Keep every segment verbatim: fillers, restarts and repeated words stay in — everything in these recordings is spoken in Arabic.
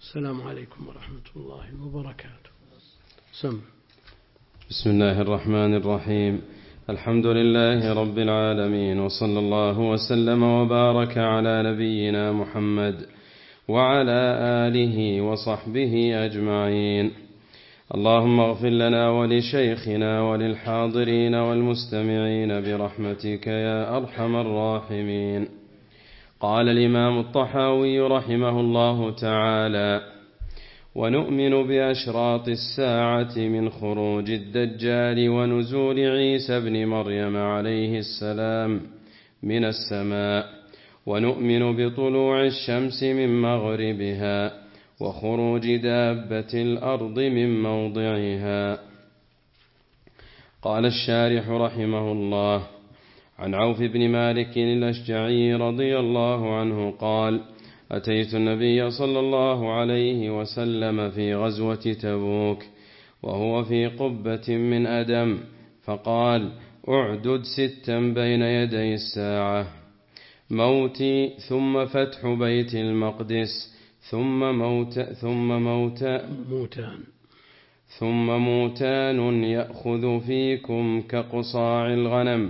السلام عليكم ورحمة الله وبركاته. سم. بسم الله الرحمن الرحيم. الحمد لله رب العالمين، وصلى الله وسلم وبارك على نبينا محمد وعلى آله وصحبه أجمعين. اللهم اغفر لنا ولشيخنا وللحاضرين والمستمعين برحمتك يا أرحم الراحمين. قال الإمام الطحاوي رحمه الله تعالى: ونؤمن بأشراط الساعة من خروج الدجال ونزول عيسى بن مريم عليه السلام من السماء، ونؤمن بطلوع الشمس من مغربها وخروج دابة الأرض من موضعها. قال الشارح رحمه الله: عن عوف بن مالك الأشجعي رضي الله عنه قال: أتيت النبي صلى الله عليه وسلم في غزوة تبوك وهو في قبة من أدم، فقال: أعدد ستا بين يدي الساعة: موتي، ثم فتح بيت المقدس، ثم موت ثم موت موتان ثم موتان يأخذ فيكم كقصاع الغنم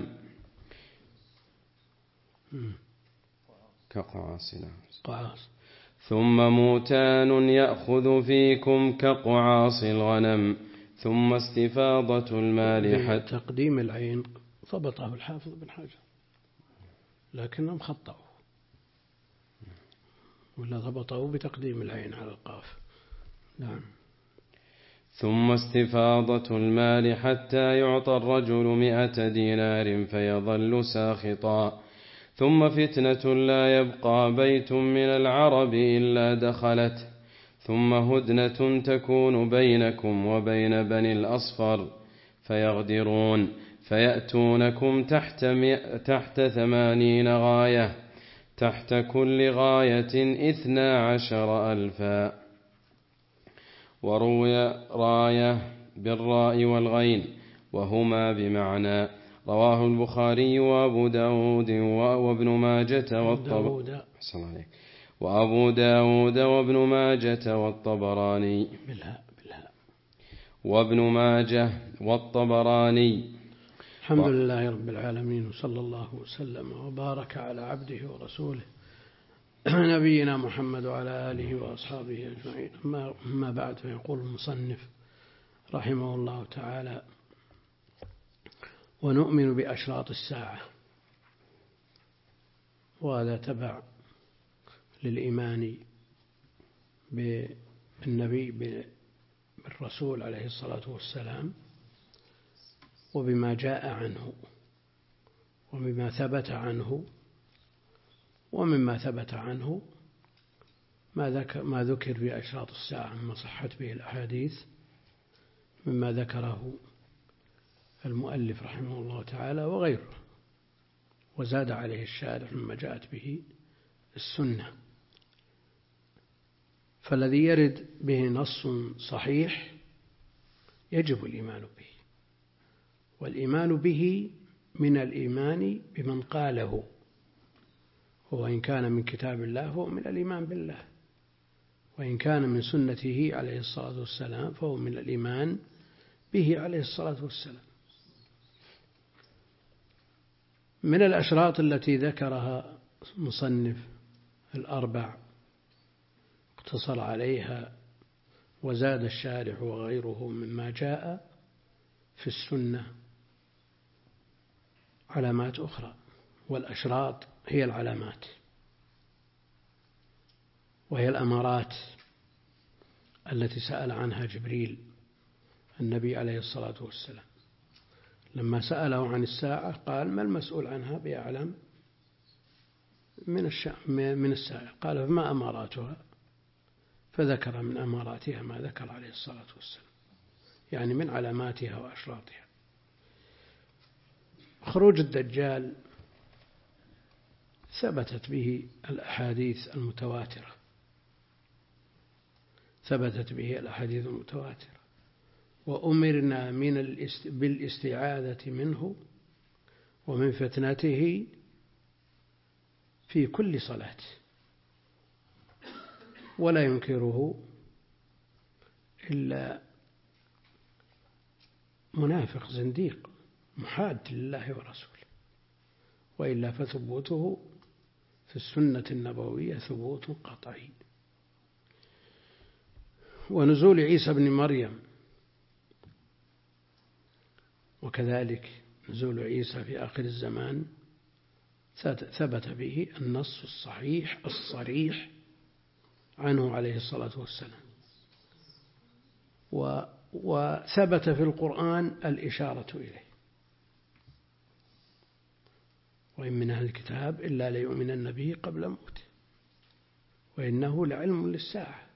كقعاصنا قعاص ثم موتان يأخذ فيكم كقعاص الغنم، ثم استفاضة المال حتى تقديم العين ضبطه الحافظ بن حجر، لكنهم خطأوا ولا ضبطه بتقديم العين على القاف. نعم. ثم استفاضة المال حتى يعطى الرجل مئة دينار فيظل ساخطا، ثم فتنة لا يبقى بيت من العرب إلا دخلت، ثم هدنة تكون بينكم وبين بني الأصفر فيغدرون فيأتونكم تحت, تحت ثمانين غاية، تحت كل غاية إثنا عشر ألفا. وروي راية بالراء والغين وهما بمعنى. رواه البخاري وأبو داود وابن ماجة والطبراني وأبو داود وابن ماجة والطبراني بالها بالها وابن ماجة والطبراني. الحمد و... لله رب العالمين، وصلى الله وسلم وبارك على عبده ورسوله نبينا محمد وعلى آله وأصحابه أجمعين. أما بعد، فيقول المصنف رحمه الله تعالى: ونؤمن بأشراط الساعة. وهذا تبع للإيمان بالنبي بالرسول عليه الصلاة والسلام، وبما جاء عنه وبما ثبت عنه. ومما ثبت عنه ما ذكر, ما ذكر في أشراط الساعة مما صحت به الأحاديث، مما ذكره المؤلف رحمه الله تعالى وغيره، وزاد عليه الشارح مما جاءت به السنة. فالذي يرد به نص صحيح يجب الإيمان به، والإيمان به من الإيمان بمن قاله، وإن كان من كتاب الله فهو من الإيمان بالله، وإن كان من سنته عليه الصلاة والسلام فهو من الإيمان به عليه الصلاة والسلام. من الأشراط التي ذكرها مصنف الأربع اقتصر عليها وزاد الشارح وغيره مما جاء في السنة علامات أخرى، والأشراط هي العلامات وهي الأمارات التي سأل عنها جبريل النبي عليه الصلاة والسلام لما سأله عن الساعة، قال: ما المسؤول عنها بأعلم من من السائل؟ قال: فما أماراتها؟ فذكر من أماراتها ما ذكر عليه الصلاة والسلام، يعني من علاماتها وأشراطها. خروج الدجال ثبتت به الأحاديث المتواترة ثبتت به الأحاديث المتواترة وأمرنا من بالاستعاذة منه ومن فتنته في كل صلاة. ولا ينكره إلا منافق زنديق محاد لله ورسوله، وإلا فثبوته في السنة النبوية ثبوت قطعي. ونزول عيسى بن مريم وكذلك نزول عيسى في آخر الزمان ثبت به النص الصحيح الصريح عنه عليه الصلاة والسلام، وثبت في القرآن الإشارة إليه: وإن من أهل الكتاب إلا ليؤمنن به قبل موته وإنه لعلم للساعة.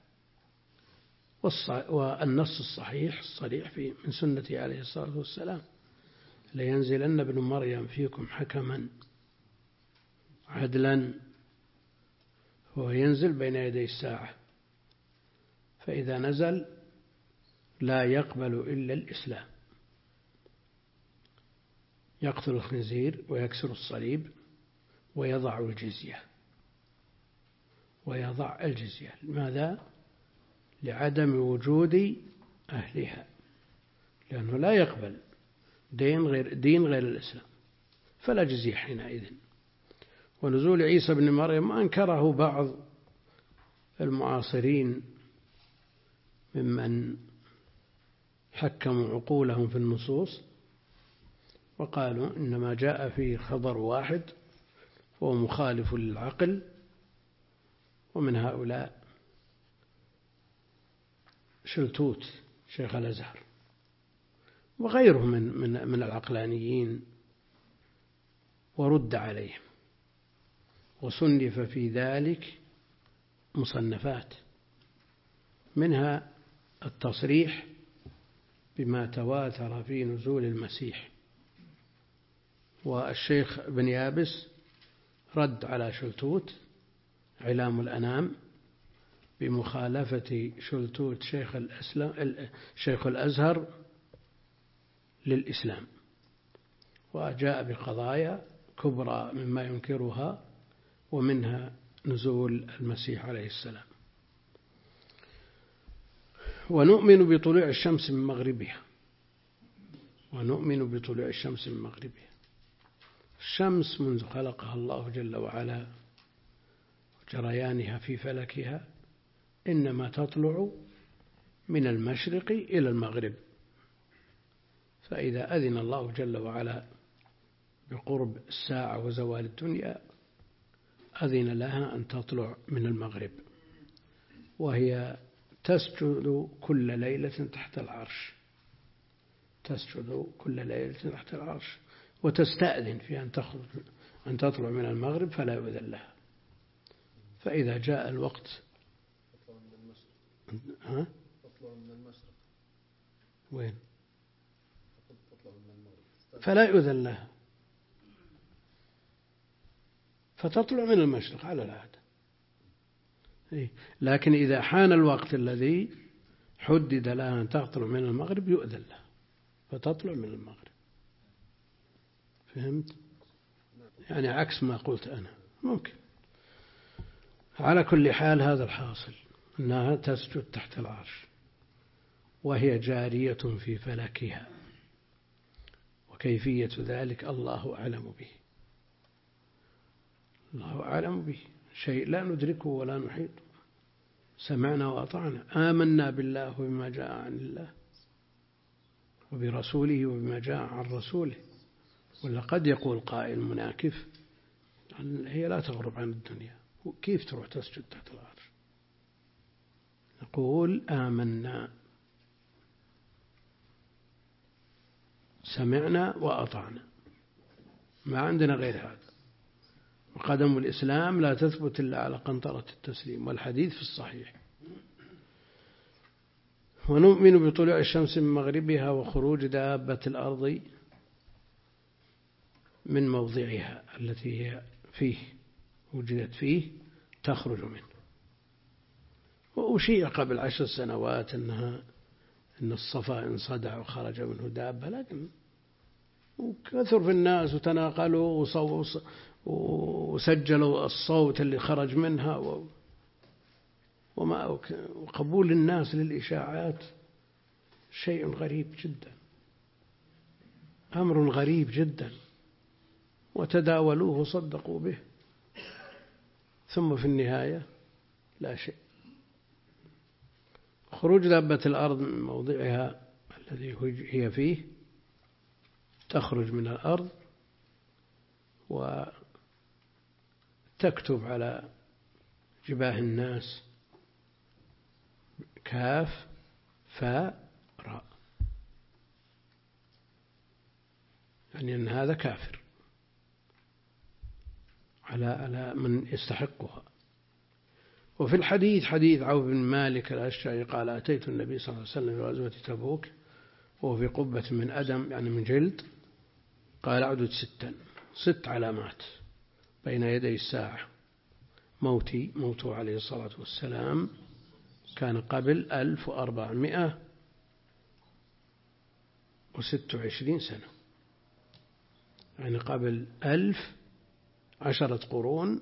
والنص الصحيح الصريح في من سنته عليه الصلاة والسلام: لينزلن ابن مريم فيكم حكما عدلا، هو ينزل بين يدي الساعة، فإذا نزل لا يقبل إلا الإسلام، يقتل الخنزير ويكسر الصليب ويضع الجزية ويضع الجزية لماذا؟ لعدم وجود أهلها، لأنه لا يقبل دين غير, دين غير الإسلام، فلا جزية حينئذ. ونزول عيسى بن مريم أنكره بعض المعاصرين ممن حكموا عقولهم في النصوص وقالوا إنما جاء فيه خبر واحد وهو مخالف للعقل، ومن هؤلاء شلتوت شيخ الأزهر وغيره من, من, من العقلانيين، ورد عليهم وصنف في ذلك مصنفات، منها التصريح بما تواتر في نزول المسيح. والشيخ بن يابس رد على شلتوت علام الأنام بمخالفة شلتوت شيخ الأسلام شيخ الأزهر للإسلام، وجاء بقضايا كبرى مما ينكرها، ومنها نزول المسيح عليه السلام. ونؤمن بطلوع الشمس من مغربها، ونؤمن بطلوع الشمس من مغربها. الشمس منذ خلقها الله جل وعلا وجريانها في فلكها إنما تطلع من المشرق إلى المغرب، فإذا أذن الله جل وعلا بقرب الساعة وزوال الدنيا أذن لها أن تطلع من المغرب، وهي تسجد كل ليلة تحت العرش، تسجد كل ليلة تحت العرش، وتستأذن في أن تخرج أن تطلع من المغرب فلا يؤذن لها. فإذا جاء الوقت ها؟ تطلع من المشرق. وين؟ تطلع من المغرب. فلا يؤذن لها، فتطلع من المشرق على العادة. لكن إذا حان الوقت الذي حدد لها أن تطلع من المغرب يؤذن لها فتطلع من المغرب. فهمت؟ يعني عكس ما قلت أنا ممكن. على كل حال هذا الحاصل أنها تسجد تحت العرش وهي جارية في فلكها، وكيفية ذلك الله أعلم به، الله أعلم به، شيء لا ندركه ولا نحيط. سمعنا وأطعنا، آمنا بالله وبما جاء عن الله وبرسوله وبما جاء عن رسوله. ولقد يقول قائل مناكف هي لا تغرب عن الدنيا، كيف تروح تسجد تحت العرش؟ نقول آمنا سمعنا وأطعنا، ما عندنا غير هذا. وقدم الإسلام لا تثبت إلا على قنطرة التسليم، والحديث في الصحيح. ونؤمن بطلوع الشمس من مغربها وخروج دابة الأرض من موضعها التي هي فيه وجدت فيه تخرج منه. وأشيع قبل عشر سنوات أنها أن الصفا انصدع وخرج منه دابة، لكن وكثر في الناس وتناقلوا وسجلوا الصوت اللي خرج منها و... وقبول الناس للإشاعات شيء غريب جدا، أمر غريب جدا، وتداولوه وصدقوا به، ثم في النهاية لا شيء. خروج دابة الأرض من موضعها الذي هي فيه، تخرج من الأرض وتكتب على جباه الناس كاف فاء راء، يعني أن هذا كافر على على من يستحقها. وفي الحديث حديث عوف بن مالك الأشجعي قال: أتيت النبي صلى الله عليه وسلم في غزوة تبوك وهو في قبة من أدم يعني من جلد، قال: أعدد ستا، ست علامات بين يدي الساعة، موتي موته عليه الصلاة والسلام كان قبل ألف وأربعمائة وست وعشرين سنة، يعني قبل ألف عشرة قرون،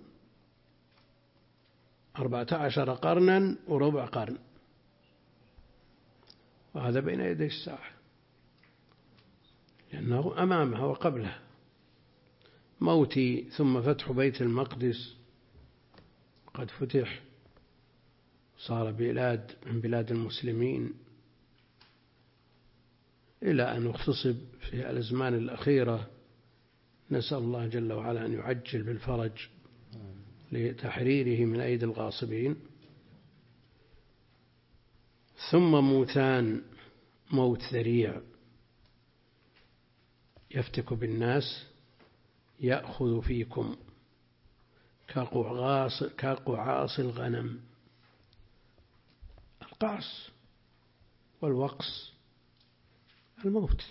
أربعة عشر قرنا وربع قرن، وهذا بين يدي الساعة لأنه أمامها وقبلها. موتي ثم فتح بيت المقدس، قد فتح، صار بلاد من بلاد المسلمين، إلى أن اغتصب في الأزمان الأخيرة، نسأل الله جل وعلا أن يعجل بالفرج لتحريره من أيدي الغاصبين. ثم موتان: موت ذريع يفتك بالناس، يأخذ فيكم كقعاص الغنم. القعص والوقص الموت،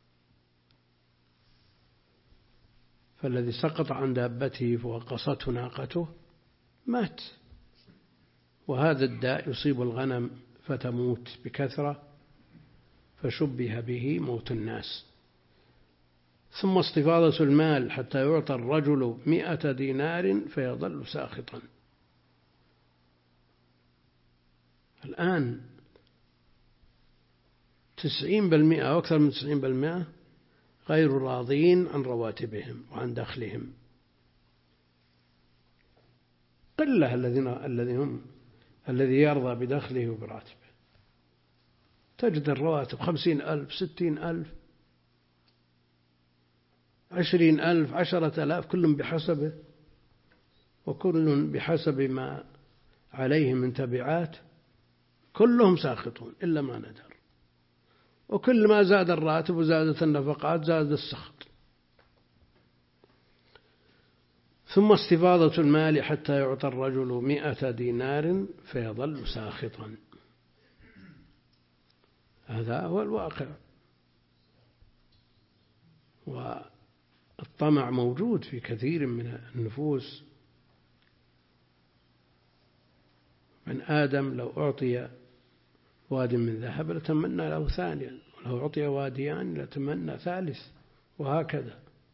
فالذي سقط عن دابته فوقصته ناقته مات. وهذا الداء يصيب الغنم فتموت بكثرة، فشبه به موت الناس. ثم استفاضة المال حتى يعطى الرجل مئة دينار فيظل ساخطا. الآن تسعين بالمئة أو أكثر من تسعين بالمئة غير راضين عن رواتبهم وعن دخلهم، قلة الذين الذي هم الذي يرضى بدخله وبراتبه. تجد الرواتب خمسين ألف، ستين ألف، عشرين ألف، عشرة ألاف، كل بحسبه، وكل بحسب ما عليه من تبعات، كلهم ساخطون إلا ما ندر. وكل ما زاد الراتب وزادت النفقات زاد السخط. ثم استفاضة المال حتى يعطى الرجل مئة دينار فيظل ساخطا. هذا هو الواقع. والطمع موجود في كثير من النفوس. من آدم لو أعطي واد من ذهب لتمنى له ثانيا، ولو أعطي واديان لتمنى ثالث، وهكذا.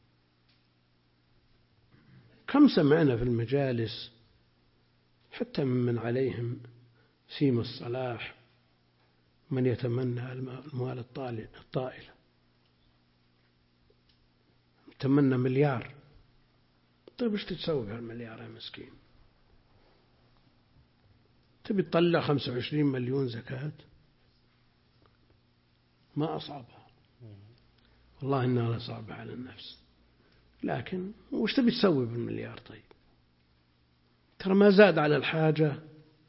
كم سمعنا في المجالس حتى ممن عليهم سيم الصلاح من يتمنى الموال الطائلة، يتمنى مليار. طيب ايش تسوي بهالمليار يا مسكين؟ تبي تطلع خمسة وعشرين مليون زكاة؟ ما أصعبها والله، إنها صعبة على النفس. لكن وش تبي تسوي بالمليار؟ طيب ترى ما زاد على الحاجة،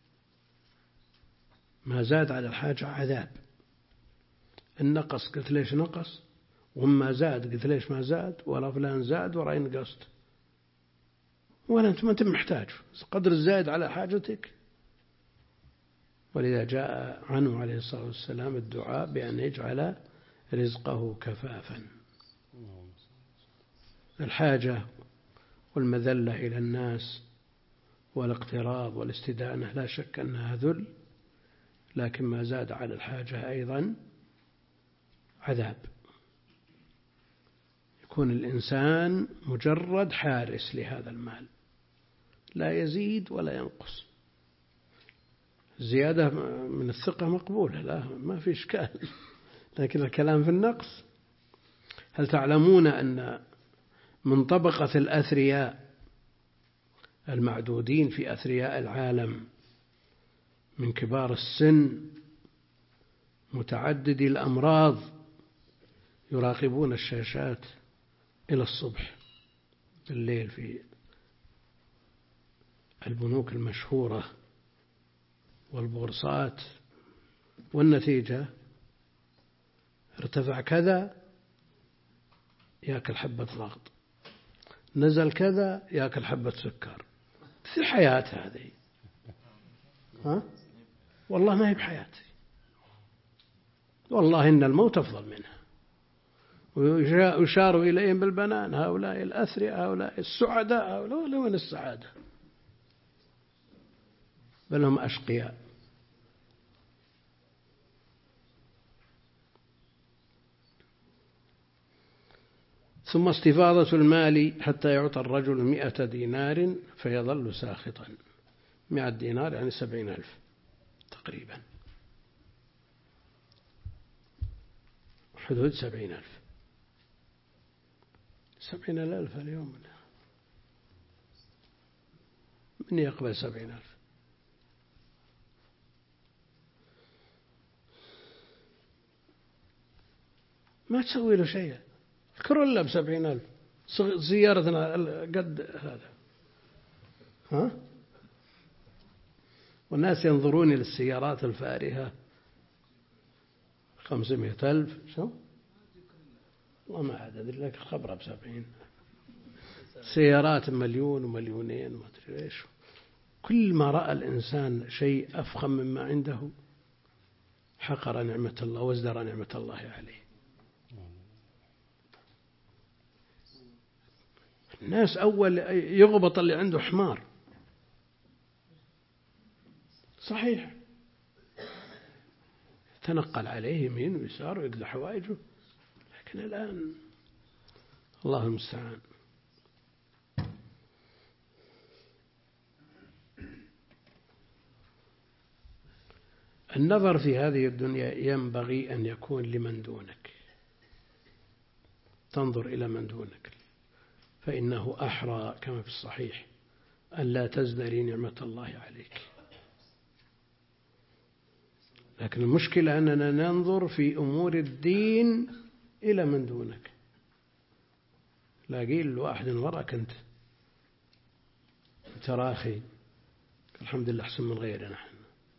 ما زاد على الحاجة عذاب. النقص قلت ليش نقص، وما زاد قلت ليش ما زاد، ولا فلان زاد ولا نقصت، ولا أنت ما أنت محتاج، قدر الزائد على حاجتك. ولذا جاء عنه عليه الصلاة والسلام الدعاء بأن يجعل رزقه كفافا. الحاجة والمذلة إلى الناس والاقتراض والاستدانة لا شك أنها ذل، لكن ما زاد على الحاجة أيضا عذاب. يكون الإنسان مجرد حارس لهذا المال، لا يزيد ولا ينقص. زيادة من الثقة مقبولة، لا ما في إشكال، لكن الكلام في النقص. هل تعلمون أن من طبقة الأثرياء المعدودين في أثرياء العالم من كبار السن متعددي الأمراض يراقبون الشاشات إلى الصبح الليل في البنوك المشهورة والبورصات، والنتيجة ارتفع كذا يأكل حبة ضغط، نزل كذا يأكل حبة سكر. في الحياة هذه، ها؟ والله ما هي بحياتي، والله إن الموت أفضل منها. ويشار إليهم بالبنان، هؤلاء الأثرياء، هؤلاء السعداء، هؤلاء وين السعادة؟ بل هم أشقياء. ثم استفاضة المال حتى يعطى الرجل مئة دينار فيظل ساخطا. مئة دينار يعني سبعين ألف تقريبا، حدود سبعين ألف. سبعين ألف اليوم من يقبل سبعين ألف؟ ما تسوي له شيء، كرولة بسبعين ألف، سيارتنا قد هذا، ها؟ والناس ينظرون إلى السيارات الفارهة خمسمائة ألف، شو؟ والله ما عدد لك خبرة بسبعين. سيارات مليون ومليونين ما أدري إيش. كل ما رأى الإنسان شيء أفخم مما عنده حقر نعمة الله وازدرى نعمة الله عليه. الناس أول يغبط اللي عنده حمار، صحيح، تنقل عليه يمين ويسار ويقضي حوائجه، لكن الآن الله المستعان. النظر في هذه الدنيا ينبغي أن يكون لمن دونك، تنظر إلى من دونك، فإنه أحرى كما في الصحيح أن لا تزدري نعمة الله عليك. لكن المشكلة أننا ننظر في أمور الدين إلى من دونك. لا قيل لواحد وراك أنت تراخي، الحمد لله أحسن من غيرنا، نحن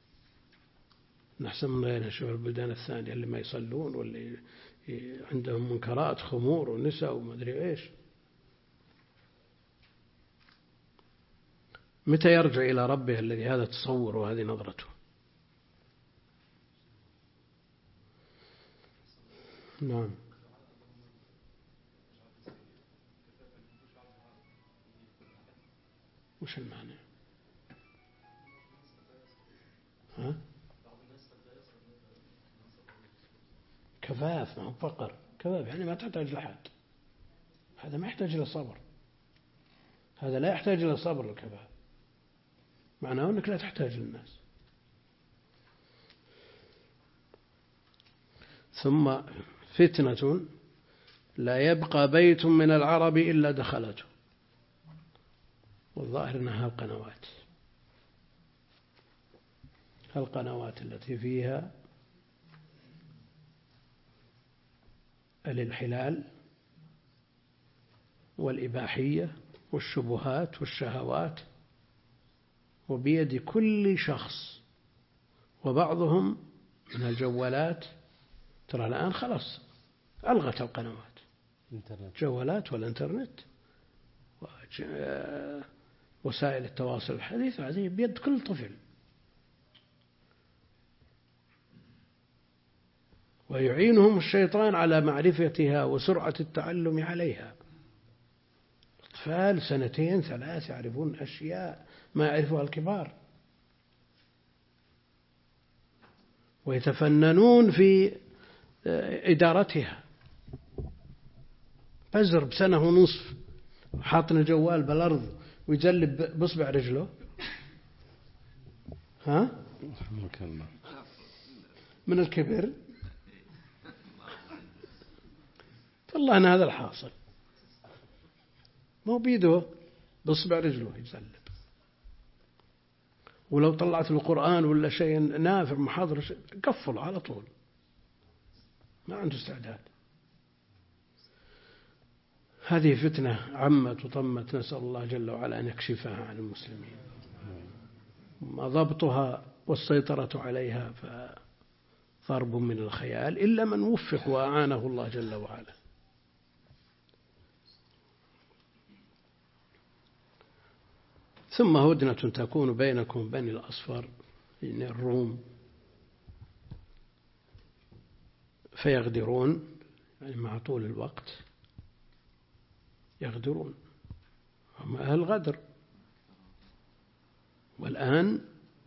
نحسن من غيرنا. شوف البلدان الثانية اللي ما يصلون واللي عندهم منكرات، خمور ونساء وما أدري إيش. متى يرجع إلى ربه الذي هذا تصور وهذه نظرته؟ نعم. وش المعنى؟ ها؟ كفاف، ما هو فقر، كفاف يعني ما تحتاج لحد. هذا ما يحتاج إلى صبر، هذا لا يحتاج إلى صبر. الكفاف معناه أنك لا تحتاج للناس. ثم فتنة لا يبقى بيت من العرب إلا دخلته، والظاهر أنها القنوات، القنوات التي فيها الانحلال والإباحية والشبهات والشهوات، وبيد كل شخص. وبعضهم من الجوالات، ترى الآن خلاص ألغت القنوات، جوالات والإنترنت ووسائل التواصل الحديث هذه بيد كل طفل، ويعينهم الشيطان على معرفتها وسرعة التعلم عليها. أطفال سنتين ثلاث يعرفون أشياء ما يعرفها الكبار، ويتفننون في إدارتها. بزر بسنة ونصف حاطن الجوال بالأرض ويجلب بصبع رجله، ها من الكبر. والله أن هذا الحاصل، مو بيده بصبع رجله يسلم. ولو طلعت القرآن ولا شيء نافع محاضرة قفل على طول، ما عنده استعداد. هذه فتنة عمت وطمت، نسأل الله جل وعلا أن يكشفها عن المسلمين. ما ضبطها والسيطرة عليها فضرب من الخيال، إلا من وفق وأعانه الله جل وعلا. ثم هدنة تكون بينكم بني الأصفر، يعني الروم، فيغدرون، يعني مع طول الوقت يغدرون، هم أهل غدر. والآن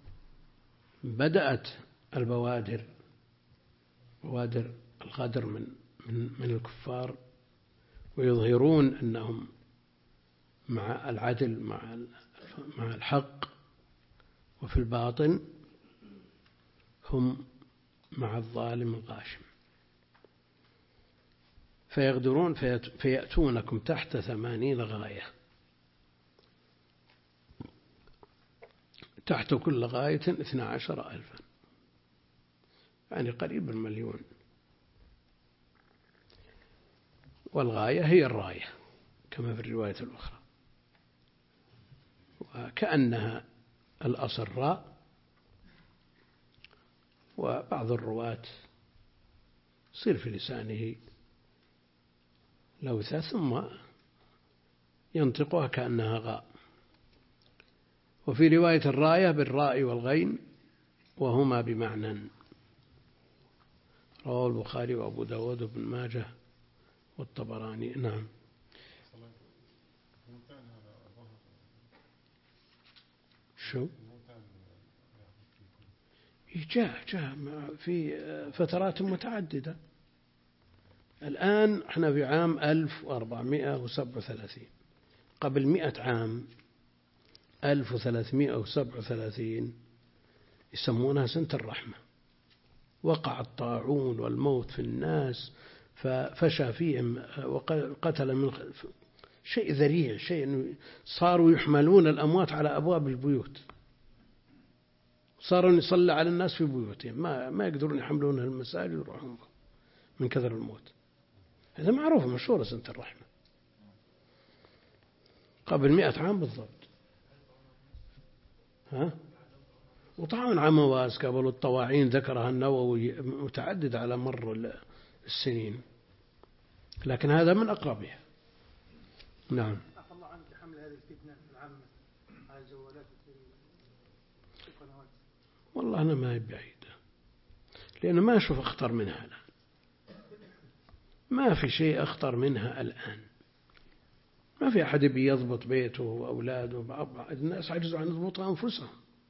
بدأت البوادر، بوادر الغدر من من من الكفار، ويظهرون أنهم مع العدل، مع مع الحق، وفي الباطن هم مع الظالم الغاشم. فيغدرون فيأتونكم تحت ثمانين غاية، تحت كل غاية اثنا عشر ألفا، يعني قريب المليون. والغاية هي الراية كما في الرواية الأخرى، وكأنها الأصل راء. وبعض الرواة يصير في لسانه لوثة ثم ينطقها كأنها غاء. وفي رواية الراية بالراء والغين وهما بمعنى، رواه البخاري وأبو داود وابن ماجه والطبراني. نعم. شو جاء جاء في فترات متعددة. الآن احنا في عام ألف وأربعمائة وسبعة وثلاثين، قبل مئة عام ألف وثلاثمائة وسبعة وثلاثين يسمونها سنة الرحمة. وقع الطاعون والموت في الناس، ففشى فيهم وقتل من شيء ذريع، شيء صاروا يحملون الأموات على أبواب البيوت، صاروا يصلى على الناس في بيوتهم، ما ما يقدرون يحملون المساجد ويروحون من كثر الموت. هذا معروف مشهورة سنة الرحمة، قبل مئة عام بالضبط. ها؟ وطبعا عمواس قبل الطواعين ذكرها النووي متعدد على مر السنين، لكن هذا من أقربها. نعم. عفى الله عنك حمل هذه الفتنة العامة على الجوالات والقنوات. والله أنا ما هي بعيدة، لأنه ما أشوف أخطر منها الآن، ما في شيء أخطر منها الآن. ما في أحد بيضبط بيته وأولاده، الناس عجزوا عن يضبطوا أنفسهم.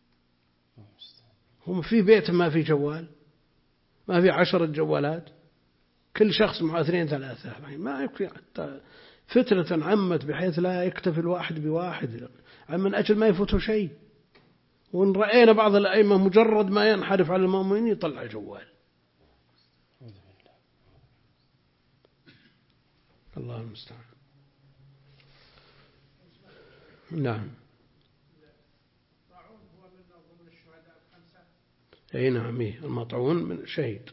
هم في بيت ما في جوال، ما في عشرة جوالات، كل شخص مع اثنين ثلاثة، ما يكفي. حتى فتنة عمت بحيث لا يكتفي الواحد بواحد من أجل ما يفوته شيء. وإن رأينا بعض الأئمة مجرد ما ينحرف على المؤمنين يطلع جوال. الله المستعان. نعم. أي نعم، المطعون من شهيد.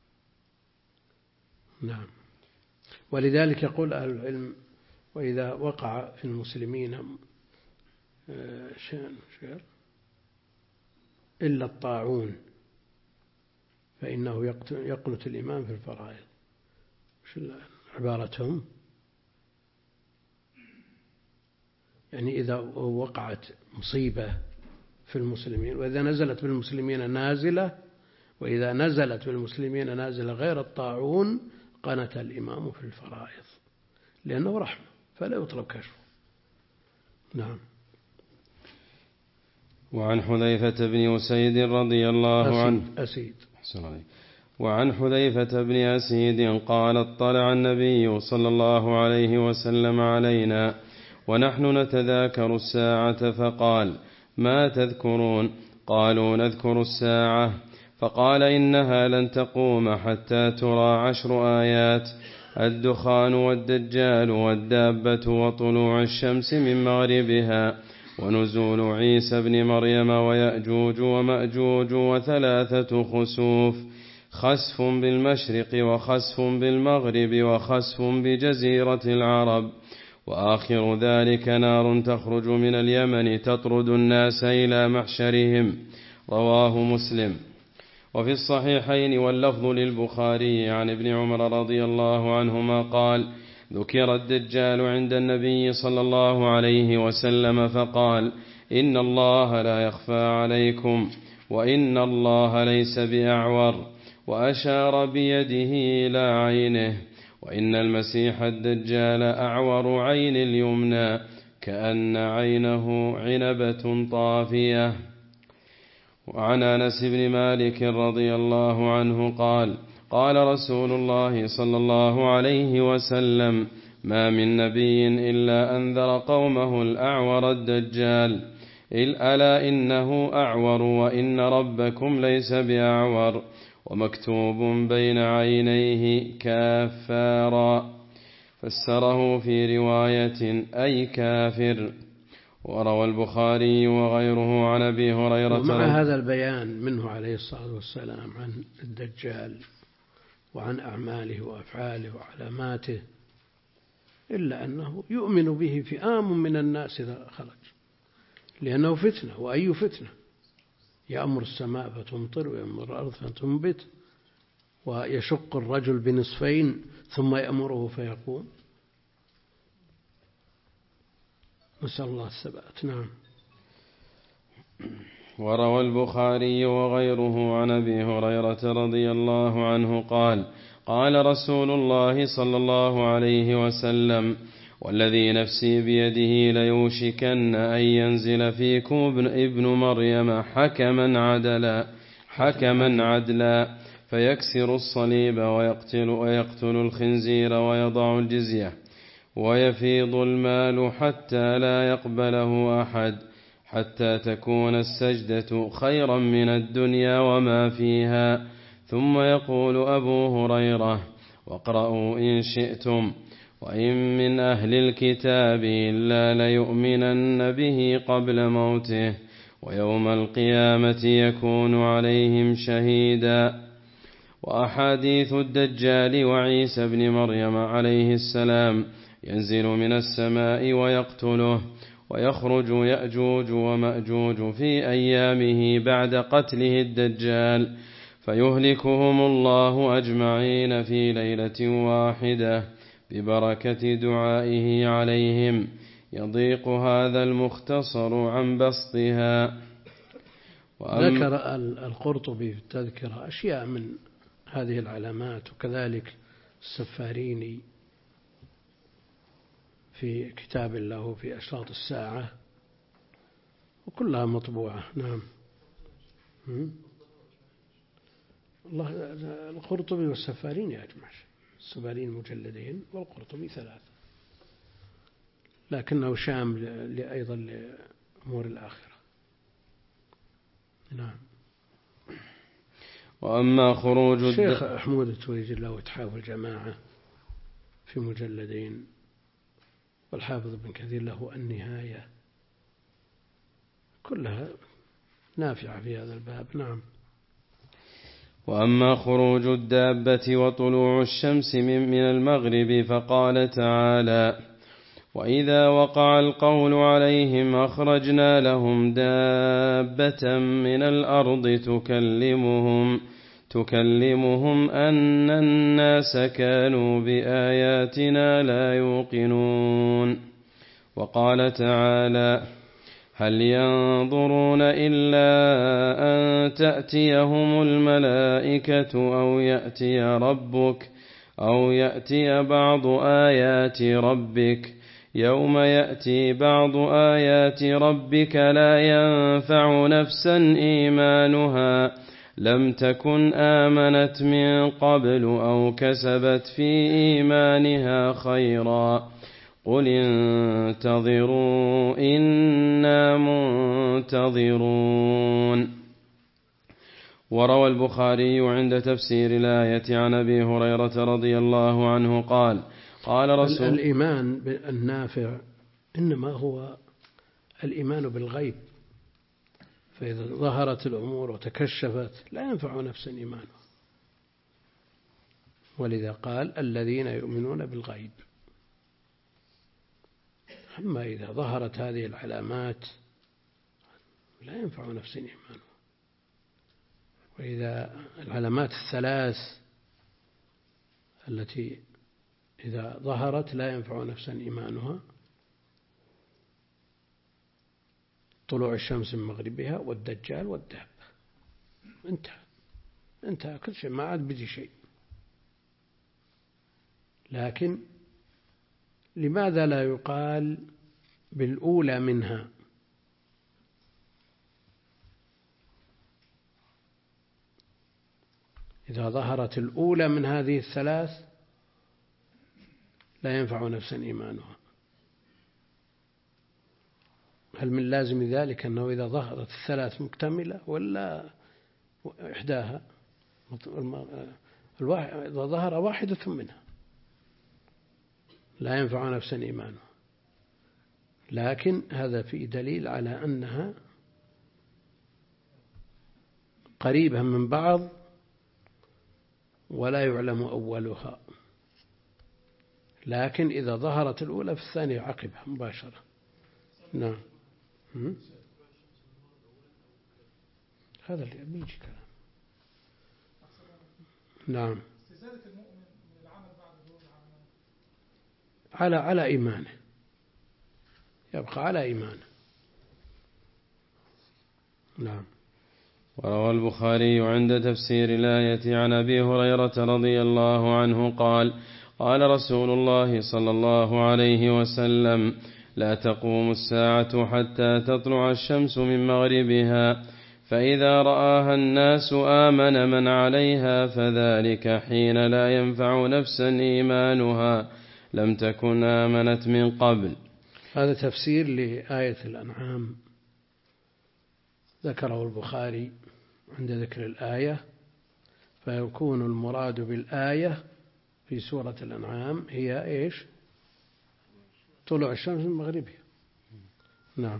نعم. ولذلك يقول أهل العلم: وإذا وقع في المسلمين شيء إلا الطاعون فإنه يقنت الإمام في الفرائض. شو عبارتهم؟ يعني إذا وقعت مصيبة في المسلمين، وإذا نزلت بالمسلمين نازلة، وإذا نزلت بالمسلمين نازلة غير الطاعون قنت الإمام في الفرائض، لأنه رحمة فلا يطلب كشفه. نعم. وعن حذيفة بن أسيد رضي الله عنه أسيد. وعن حذيفة بن أسيد قال: اطلع النبي صلى الله عليه وسلم علينا ونحن نتذاكر الساعة فقال: ما تذكرون؟ قالوا نذكر الساعة، فقال إنها لن تقوم حتى ترى عشر آيات: الدخان والدجال والدابة وطلوع الشمس من مغربها ونزول عيسى بن مريم ويأجوج ومأجوج وثلاثة خسوف: خسف بالمشرق وخسف بالمغرب وخسف بجزيرة العرب، وآخر ذلك نار تخرج من اليمن تطرد الناس إلى محشرهم. رواه مسلم. وفي الصحيحين واللفظ للبخاري عن ابن عمر رضي الله عنهما قال: ذكر الدجال عند النبي صلى الله عليه وسلم فقال: إن الله لا يخفى عليكم، وإن الله ليس بأعور، وأشار بيده إلى عينه، وإن المسيح الدجال أعور عين اليمنى كأن عينه عنبة طافية. وعن أنس بن مالك رضي الله عنه قال: قال رسول الله صلى الله عليه وسلم: ما من نبي إلا أنذر قومه الأعور الدجال، ألا إنه أعور وإن ربكم ليس بأعور، ومكتوب بين عينيه كافارا، فسره في رواية أي كافر. وروى البخاري وغيره عن أبي هريرة. ومع هذا البيان منه عليه الصلاة والسلام عن الدجال وعن أعماله وأفعاله وعلاماته، إلا أنه يؤمن به فئام من الناس إذا خرج، لأنه فتنة، وأي فتنة، يأمر السماء فتمطر ويأمر الأرض فتنبت ويشق الرجل بنصفين ثم يأمره فيقوم. نسأل الله الثبات. نعم. وروى البخاري وغيره عن أبي هريرة رضي الله عنه قال: قال رسول الله صلى الله عليه وسلم: والذي نفسي بيده ليوشكن أن ينزل فيكم ابن مريم حكما عدلا حكما عدلا فيكسر الصليب ويقتل, ويقتل الخنزير ويضع الجزية ويفيض المال حتى لا يقبله أحد، حتى تكون السجدة خيرا من الدنيا وما فيها. ثم يقول أبو هريرة: واقرأوا إن شئتم: وإن من أهل الكتاب إلا ليؤمنن به قبل موته، ويوم القيامة يكون عليهم شهيدا. وأحاديث الدجال وعيسى بن مريم عليه السلام: ينزل من السماء ويقتله، ويخرج يأجوج ومأجوج في أيامه بعد قتله الدجال، فيهلكهم الله أجمعين في ليلة واحدة ببركة دعائه عليهم. يضيق هذا المختصر عن بسطها. ذكر القرطبي في التذكرة أشياء من هذه العلامات، وكذلك السفاريني في كتاب له في أشراط الساعة، وكلها مطبوعة. نعم. الله، القرطبي والسفاريني أجمع، السفاريني مجلدين والقرطبي ثلاثة، لكنه شامل أيضا لأمور الآخرة. نعم. وأما خروج الشيخ أحمود التويجي له إتحاف الجماعة في مجلدين، والحافظ ابن كثير له النهاية، كلها نافعة في هذا الباب. نعم. وأما خروج الدابة وطلوع الشمس من المغرب فقال تعالى: وإذا وقع القول عليهم أخرجنا لهم دابة من الأرض تكلمهم تكلمهم أن الناس كانوا بآياتنا لا يوقنون. وقال تعالى: هل ينظرون إلا أن تأتيهم الملائكة أو يأتي ربك أو يأتي بعض آيات ربك يوم يأتي بعض آيات ربك لا ينفع نفسا إيمانها لم تكن آمنت من قبل أو كسبت في إيمانها خيرا قل انتظروا إنا منتظرون. وروى البخاري عند تفسير الآية عن أبي هريرة رضي الله عنه قال قال رسول الإيمان النافع إنما هو الإيمان بالغيب، فإذا ظهرت الأمور وتكشفت لا ينفع نفسا إيمانها، ولذا قال الذين يؤمنون بالغيب. أما إذا ظهرت هذه العلامات لا ينفع نفسا إيمانها، وإذا العلامات الثلاث التي إذا ظهرت لا ينفع نفسا إيمانها: طلوع الشمس من مغربها والدجال والدابة. انتهى انتهى كل شيء، ما عاد بدي شيء. لكن لماذا لا يقال بالأولى منها؟ إذا ظهرت الأولى من هذه الثلاث لا ينفع نفسا إيمانها. هل من لازم ذلك أنه إذا ظهرت الثلاث مكتملة ولا إحداها؟ إذا ظهر واحدة منها لا ينفع نفسا إيمانها. لكن هذا فيه دليل على أنها قريبة من بعض ولا يعلم أولها، لكن إذا ظهرت الأولى في الثانية عقبها مباشرة. نعم، هذا اللي بيجي كلام. نعم، على على إيمانه، يبقى على إيمانه. نعم. وروى البخاري عند تفسير الآية عن أبي هريرة رضي الله عنه قال قال رسول الله صلى الله عليه وسلم: لا تقوم الساعة حتى تطلع الشمس من مغربها، فإذا رآها الناس آمن من عليها، فذلك حين لا ينفع نفسا إيمانها لم تكن آمنت من قبل. هذا تفسير لآية الأنعام ذكره البخاري عند ذكر الآية، فيكون المراد بالآية في سورة الأنعام هي إيش؟ طلوع الشمس من مغربها. نعم.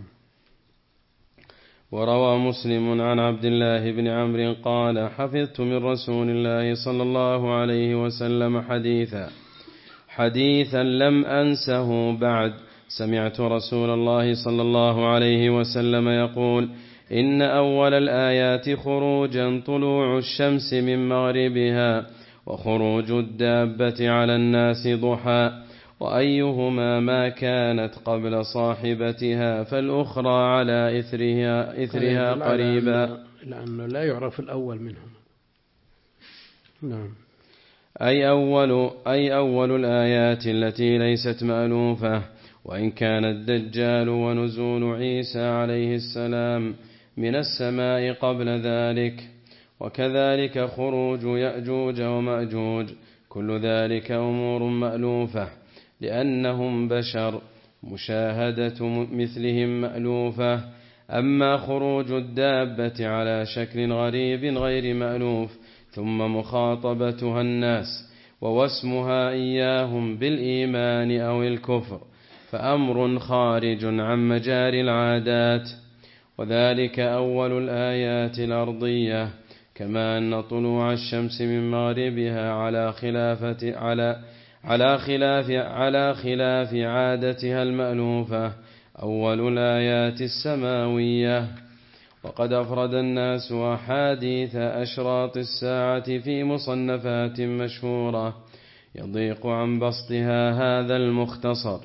وروى مسلم عن عبد الله بن عمرو قال: حفظت من رسول الله صلى الله عليه وسلم حديثا حديثا لم أنسه بعد. سمعت رسول الله صلى الله عليه وسلم يقول: إن أول الآيات خروجا طلوع الشمس من مغربها، وخروج الدابة على الناس ضحى، وأيهما ما كانت قبل صاحبتها فالأخرى على إثرها, إثرها قريبا، لأنه لا يعرف الأول منهم. نعم. أي أول, أي أول الآيات التي ليست مألوفة، وإن كان الدجال ونزول عيسى عليه السلام من السماء قبل ذلك، وكذلك خروج يأجوج ومأجوج، كل ذلك أمور مألوفة لأنهم بشر، مشاهدة مثلهم مألوفة. أما خروج الدابة على شكل غريب غير مألوف ثم مخاطبتها الناس ووسمها إياهم بالإيمان أو الكفر فأمر خارج عن مجاري العادات، وذلك أول الآيات الأرضية، كما أن طلوع الشمس من مغربها على خلافة على على خلاف على خلاف عادتها المألوفة أول الآيات السماوية. وقد أفرد الناس أحاديث أشراط الساعة في مصنفات مشهورة يضيق عن بسطها هذا المختصر.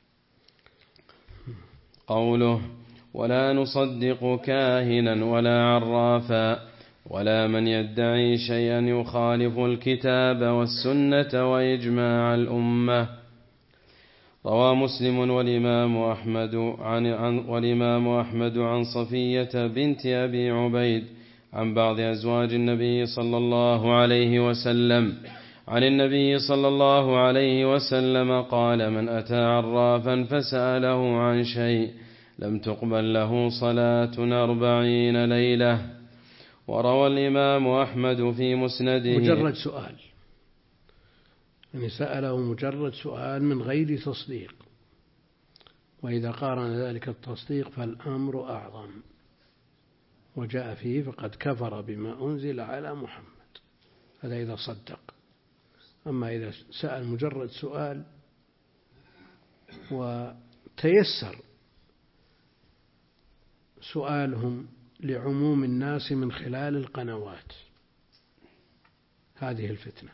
قوله: ولا نصدق كاهنا ولا عرافا ولا من يدعي شيئا يخالف الكتاب والسنة وإجماع الأمة. روى مسلم والإمام أحمد عن, عن, والإمام أحمد عن صفية بنت أبي عبيد عن بعض أزواج النبي صلى الله عليه وسلم عن النبي صلى الله عليه وسلم قال: من أتى عرافا فسأله عن شيء لم تقبل له صلاة أربعين ليلة. وروى الإمام أحمد في مسنده. مجرد سؤال، يعني سأله مجرد سؤال من غير تصديق، وإذا قارن ذلك التصديق فالأمر أعظم، وجاء فيه فقد كفر بما أنزل على محمد، هذا إذا صدق. أما إذا سأل مجرد سؤال وتيسر سؤالهم لعموم الناس من خلال القنوات، هذه الفتنة.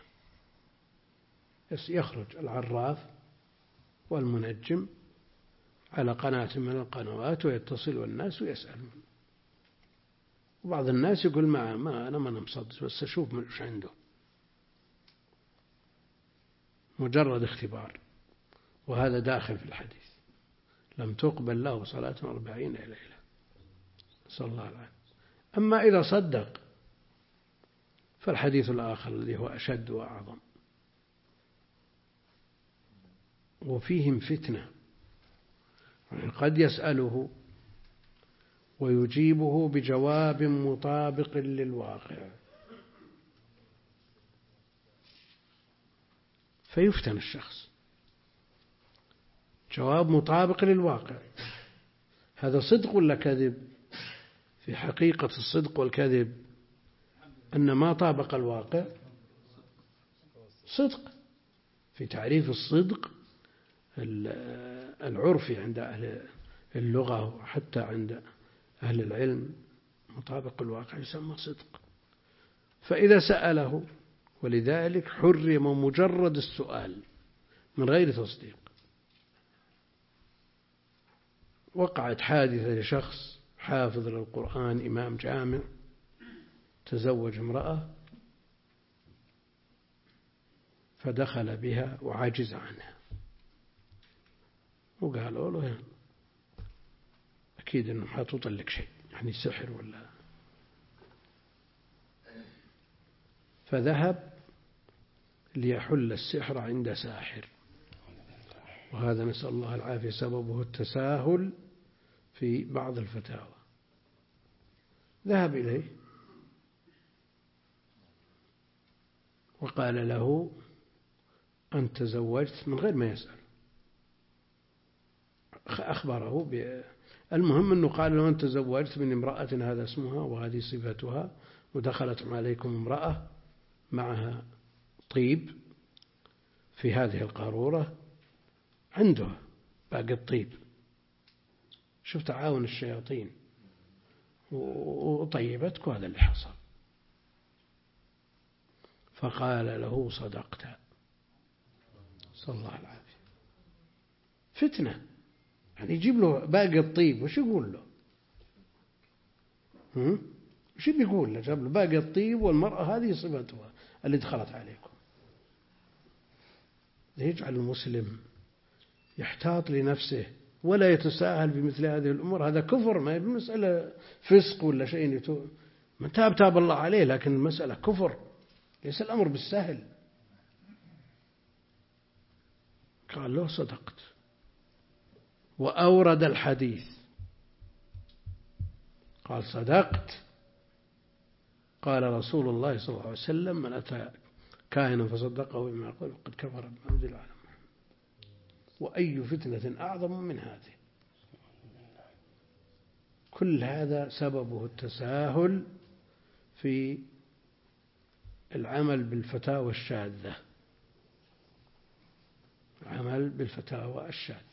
يخرج العراف والمنجم على قناة من القنوات ويتصل الناس ويسألون، وبعض الناس يقول ما, ما أنا ما مصدق بس أشوف من وش عنده، مجرد اختبار، وهذا داخل في الحديث لم تقبل له صلاة أربعين ليلة، صلى الله عليه وسلم. أما إذا صدق فالحديث الآخر الذي هو أشد وأعظم، وفيهم فتنة، قد يسأله ويجيبه بجواب مطابق للواقع فيفتن الشخص، جواب مطابق للواقع، هذا صدق ولا كذب؟ في حقيقة الصدق والكذب أن ما طابق الواقع صدق. في تعريف الصدق العرفي عند أهل اللغة وحتى عند أهل العلم مطابق الواقع يسمى صدق. فإذا سأله، ولذلك حرم مجرد السؤال من غير تصديق. وقعت حادثة لشخص حافظ للقرآن إمام جامع تزوج امرأة فدخل بها وعجز عنها، وقالوا له أكيد أنه حتطلق شيء، يعني سحر ولا. فذهب ليحل السحر عند ساحر، وهذا نسأل الله العافية سببه التساهل في بعض الفتاوى. ذهب إليه وقال له أنت تزوجت من غير ما يسأل، أخبره ب... المهم أنه قال له أنت تزوجت من امرأة هذا اسمها وهذه صفتها، ودخلت عليكم امرأة معها طيب في هذه القارورة عندها باقي الطيب. شوف تعاون الشياطين، وطيبتك، وهذا اللي حصل. فقال له صدقت، صلى الله عليه وسلم. فتنة، يعني يجيب له باقي الطيب، وش يقول له؟ هم؟ وش بيقول له؟ جاب له باقي الطيب والمرأة هذه صفتها اللي دخلت عليكم. يجعل المسلم يحتاط لنفسه ولا يتساهل بمثل هذه الأمور. هذا كفر، ما هي بمسألة فسق ولا شيء، من تاب تاب الله عليه، لكن المسألة كفر، ليس الأمر بالسهل. قال له صدقت، وأورد الحديث قال صدقت. قال رسول الله صلى الله عليه وسلم من أتى كاهنا فصدقه بما يقول قد كفر بما أنزل على محمد. وأي فتنة أعظم من هذه؟ كل هذا سببه التساهل في العمل بالفتاوى الشاذة، العمل بالفتاوى الشاذة.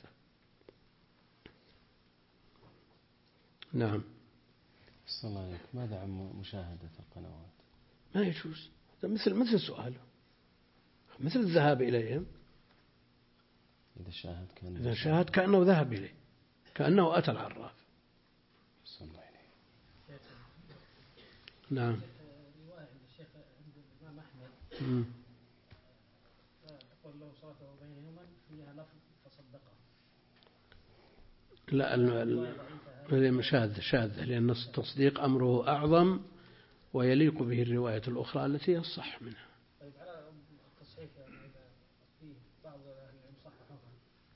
نعم. صلى الله عليه وسلم. ماذا عن مشاهدة القنوات؟ ما يجوز، مثل مثل سؤاله، مثل الذهاب إليهم. إذا شاهد كان إذا شاهد كأنه ذهب إليه، كأنه أتى العراف. صلى الله عليه. نعم. رواية عند الشيخ عند الإمام أحمد تقول له صلاته بينهما فيها لفظ فصدقه. لا، شاذ شاذ، لأن التصديق أمره أعظم ويليق به الرواية الأخرى التي يصح منها. طيب على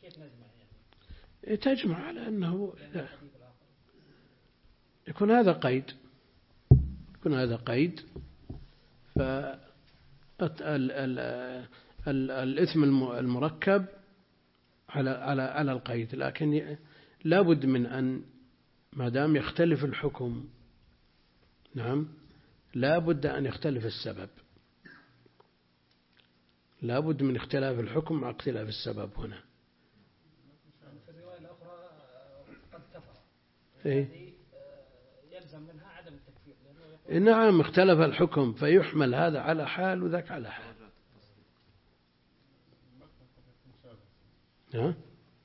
كيف نجمع يعني؟ تجمع على أنه يكون هذا قيد يكون هذا قيد فالإثم المركب على على على القيد، لكن لا بد من أن ما دام يختلف الحكم، نعم، لا بد أن يختلف السبب، لا بد من اختلاف الحكم مع اختلاف السبب هنا. في الرواية الأخرى قد كفر، إيه؟ يلزم منها عدم التكفير. نعم، اختلف الحكم فيحمل هذا على حال وذاك على حال. ها؟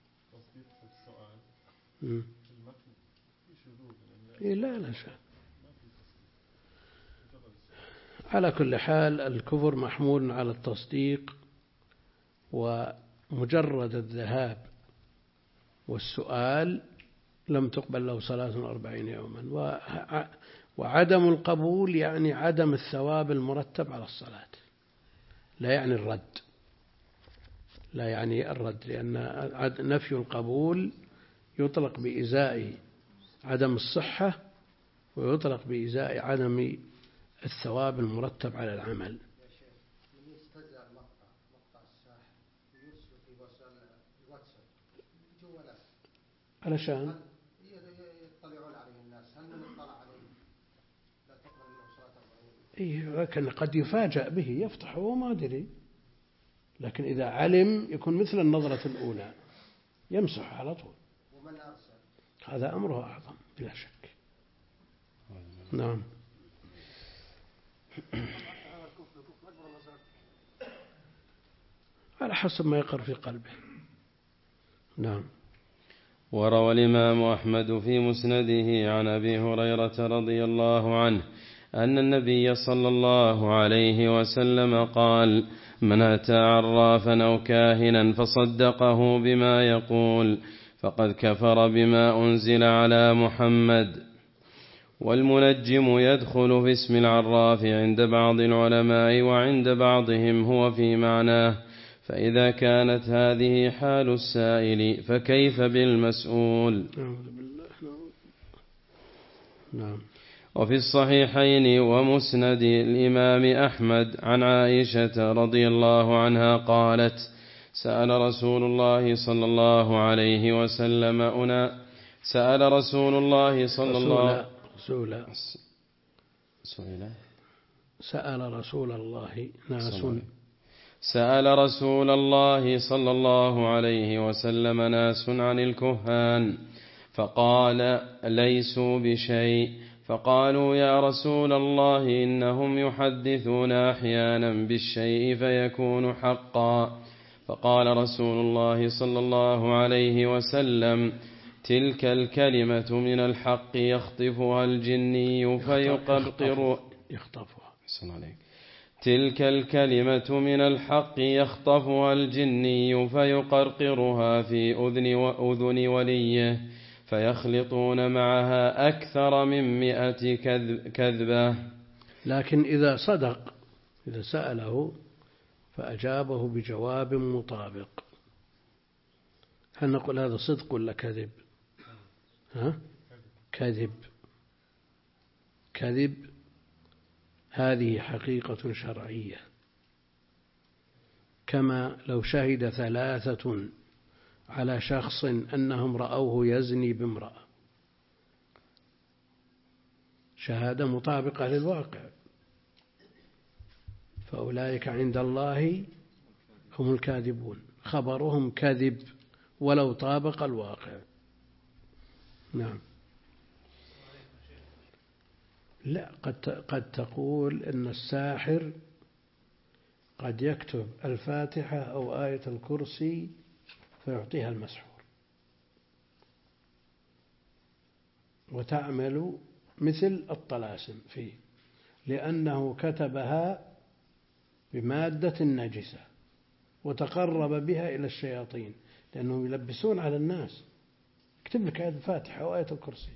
إيه لا لا شيء. على كل حال الكفر محمول على التصديق، ومجرد الذهاب والسؤال لم تقبل له صلاة أربعين يوما، وعدم القبول يعني عدم الثواب المرتب على الصلاة، لا يعني الرد، لا يعني الرد، لأن نفي القبول يطلق بإزاء عدم الصحة، ويطلق بإزاء عدم الثواب المرتب على العمل. علشان يطلعون عليه الناس، هل من اطلع عليه لا تقبل منه صلاة أربعين؟ إيه، لكن قد يفاجأ به يفتح وهو ما أدري، لكن إذا علم يكون مثل النظرة الأولى يمسح على طول. ومن أرسل هذا أمره أعظم بلا شك. نعم. على حسب ما يقر في قلبه. نعم. وروى الإمام أحمد في مسنده عن أبي هريرة رضي الله عنه أن النبي صلى الله عليه وسلم قال: من أتى عرافا أو كاهنا فصدقه بما يقول فقد كفر بما أنزل على محمد. والمنجم يدخل في اسم العراف عند بعض العلماء، وعند بعضهم هو في معناه، فإذا كانت هذه حال السائل فكيف بالمسؤول؟ نعم. وفي الصحيحين ومسند الإمام أحمد عن عائشة رضي الله عنها قالت: سأل رسول الله صلى الله عليه وسلم أنا سأل رسول الله صلى الله رسول سئل سأل رسول الله ناس سأل رسول الله صلى الله عليه وسلم ناس عن الكهان فقال: ليسوا بشيء. فقالوا: يا رسول الله إنهم يحدثون أحيانا بالشيء فيكون حقا. فقال رسول الله صلى الله عليه وسلم: تلك الكلمة من الحق يخطفها الجني فيقرقر يخطفها تلك الكلمة من الحق يخطفها الجني فيقرقرها في أذن وأذن وليه فيخلطون معها أكثر من مئة كذبة. لكن إذا صدق، إذا سأله فأجابه بجواب مطابق، هل نقول هذا صدق ولا كذب؟ ها؟ كذب. كذب هذه حقيقة شرعية، كما لو شهد ثلاثة على شخص أنهم رأوه يزني بامرأة، شهادة مطابقة للواقع، فأولئك عند الله هم الكاذبون، خبرهم كذب ولو طابق الواقع. نعم. لا، قد قد تقول إن الساحر قد يكتب الفاتحة أو آية الكرسي فيعطيها المسحور، وتعمل مثل الطلاسم فيه، لأنه كتبها بمادة نجسة وتقرب بها إلى الشياطين، لأنهم يلبسون على الناس، يكتب لك آية الفاتحة أو آية الكرسي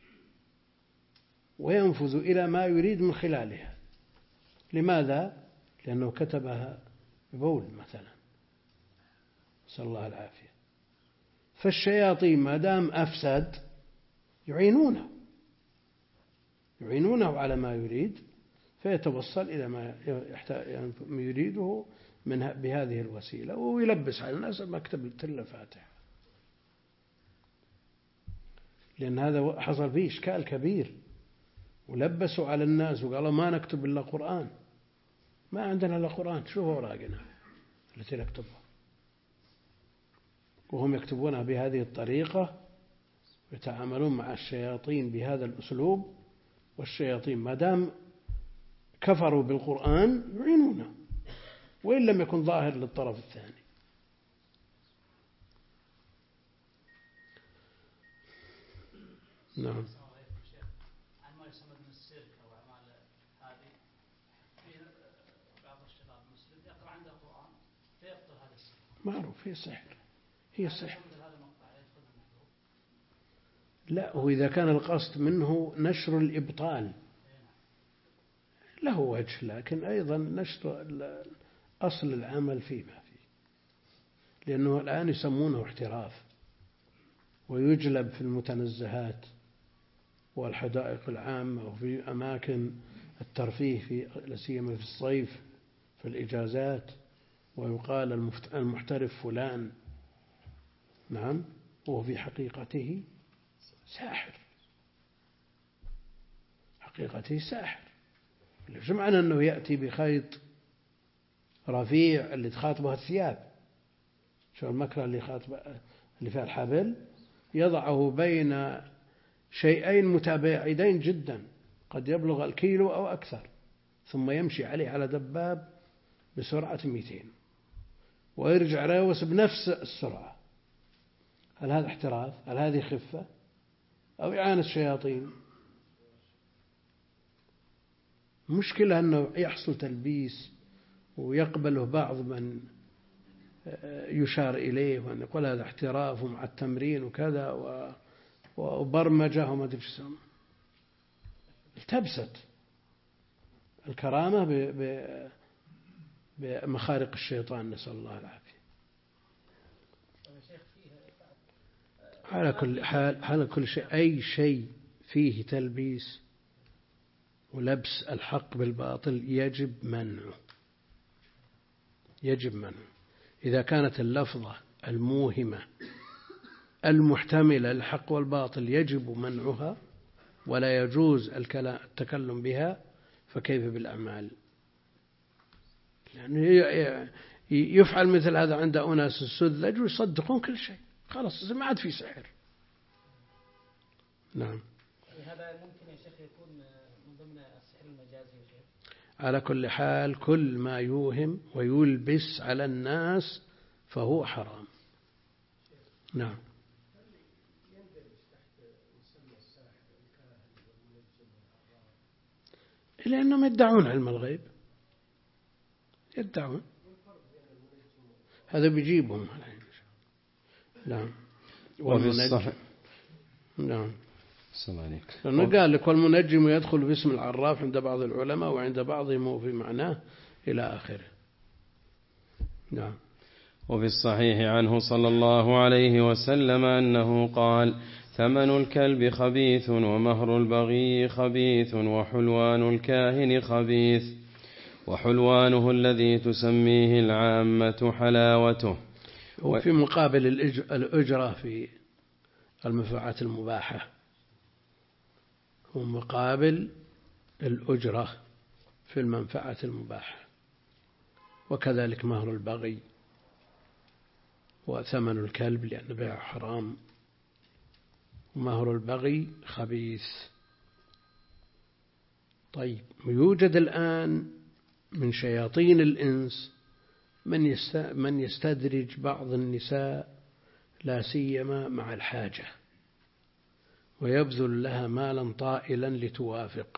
وينفذ إلى ما يريد من خلالها. لماذا؟ لأنه كتبها ببول مثلا، نسأل الله العافية، فالشياطين ما دام أفسد يعينونه يعينونه على ما يريد، فيتوصل إلى ما يريده من بهذه الوسيلة، ويلبس على الناس مكتب الفاتحة، لأن هذا حصل فيه إشكال كبير، ولبسوا على الناس وقالوا ما نكتب إلا قرآن، ما عندنا إلا قرآن، شو أوراقنا التي نكتبها؟ وهم يكتبونها بهذه الطريقة، يتعاملون مع الشياطين بهذا الأسلوب، والشياطين ما دام كفروا بالقرآن يعينونه وإن لم يكن ظاهر للطرف الثاني. نعم. عن ما يسمى من السيرك أو أعمال هذه، في بعض الشباب المسلم يقرأ عنده القرآن فيبطل هذا السحر. معروف هي سحر، هي سحر. لا، وإذا كان القصد منه نشر الإبطال له وجه، لكن أيضا نشر أصل العمل فيما فيه، لأنه الآن يسمونه احتراف، ويجلب في المتنزهات والحدائق العامة وفي أماكن الترفيه في لا سيما في الصيف في الإجازات، ويقال المحترف فلان، نعم، وهو في حقيقته ساحر، حقيقته ساحر. ليش معنى أنه يأتي بخيط رفيع اللي تخاطبه الثياب، شو المكره اللي خاطبه اللي فيها الحبل، يضعه بين شيئين متباعدين جدا قد يبلغ الكيلو أو أكثر، ثم يمشي عليه على دباب بسرعة مئتين ويرجع ريوس بنفس السرعة. هل هذا احتراف؟ هل هذه خفة أو إعانة الشياطين؟ مشكلة أنه يحصل تلبيس ويقبله بعض من يشار إليه وأن يقول هذا احتراف ومع التمرين وكذا وبرمجة وما أدري ايش يسمى. التبست الكرامة بمخارق الشيطان، نسأل الله العافية. على كل حال، على كل شيء، أي شيء فيه تلبيس ولبس الحق بالباطل يجب منعه، يجب منعه. إذا كانت اللفظة الموهمة المحتملة للحق والباطل يجب منعها ولا يجوز التكلم بها، فكيف بالأعمال؟ يعني يفعل مثل هذا عند أناس السذج ويصدقون كل شيء، خلاص ما عاد في سحر. نعم. هذا ممكن يا شيخ يكون من ضمن السحر المجازي يا شيخ؟ على كل حال كل ما يوهم ويلبس على الناس فهو حرام. نعم. لأنهم يدعون علم الغيب، يدعون هذا بيجيبهم. نعم. والمنجم، نعم، لأنه قال لك والمنجم يدخل باسم العراف عند بعض العلماء وعند بعضهم في معناه إلى آخره. نعم. وفي الصحيح عنه صلى الله عليه وسلم أنه قال: ثمن الكلب خبيث ومهر البغي خبيث وحلوان الكاهن خبيث، وحلوانه الذي تسميه العامة حلاوته. وفي مقابل الأجرة في المنفعات المباحة، ومقابل الأجرة في المنفعة المباحة، وكذلك مهر البغي وثمن الكلب لأن بيعه حرام، ومهر البغي خبيث. طيب، يوجد الآن من شياطين الإنس من يستدرج بعض النساء لا سيما مع الحاجة، ويبذل لها مالا طائلا لتوافق،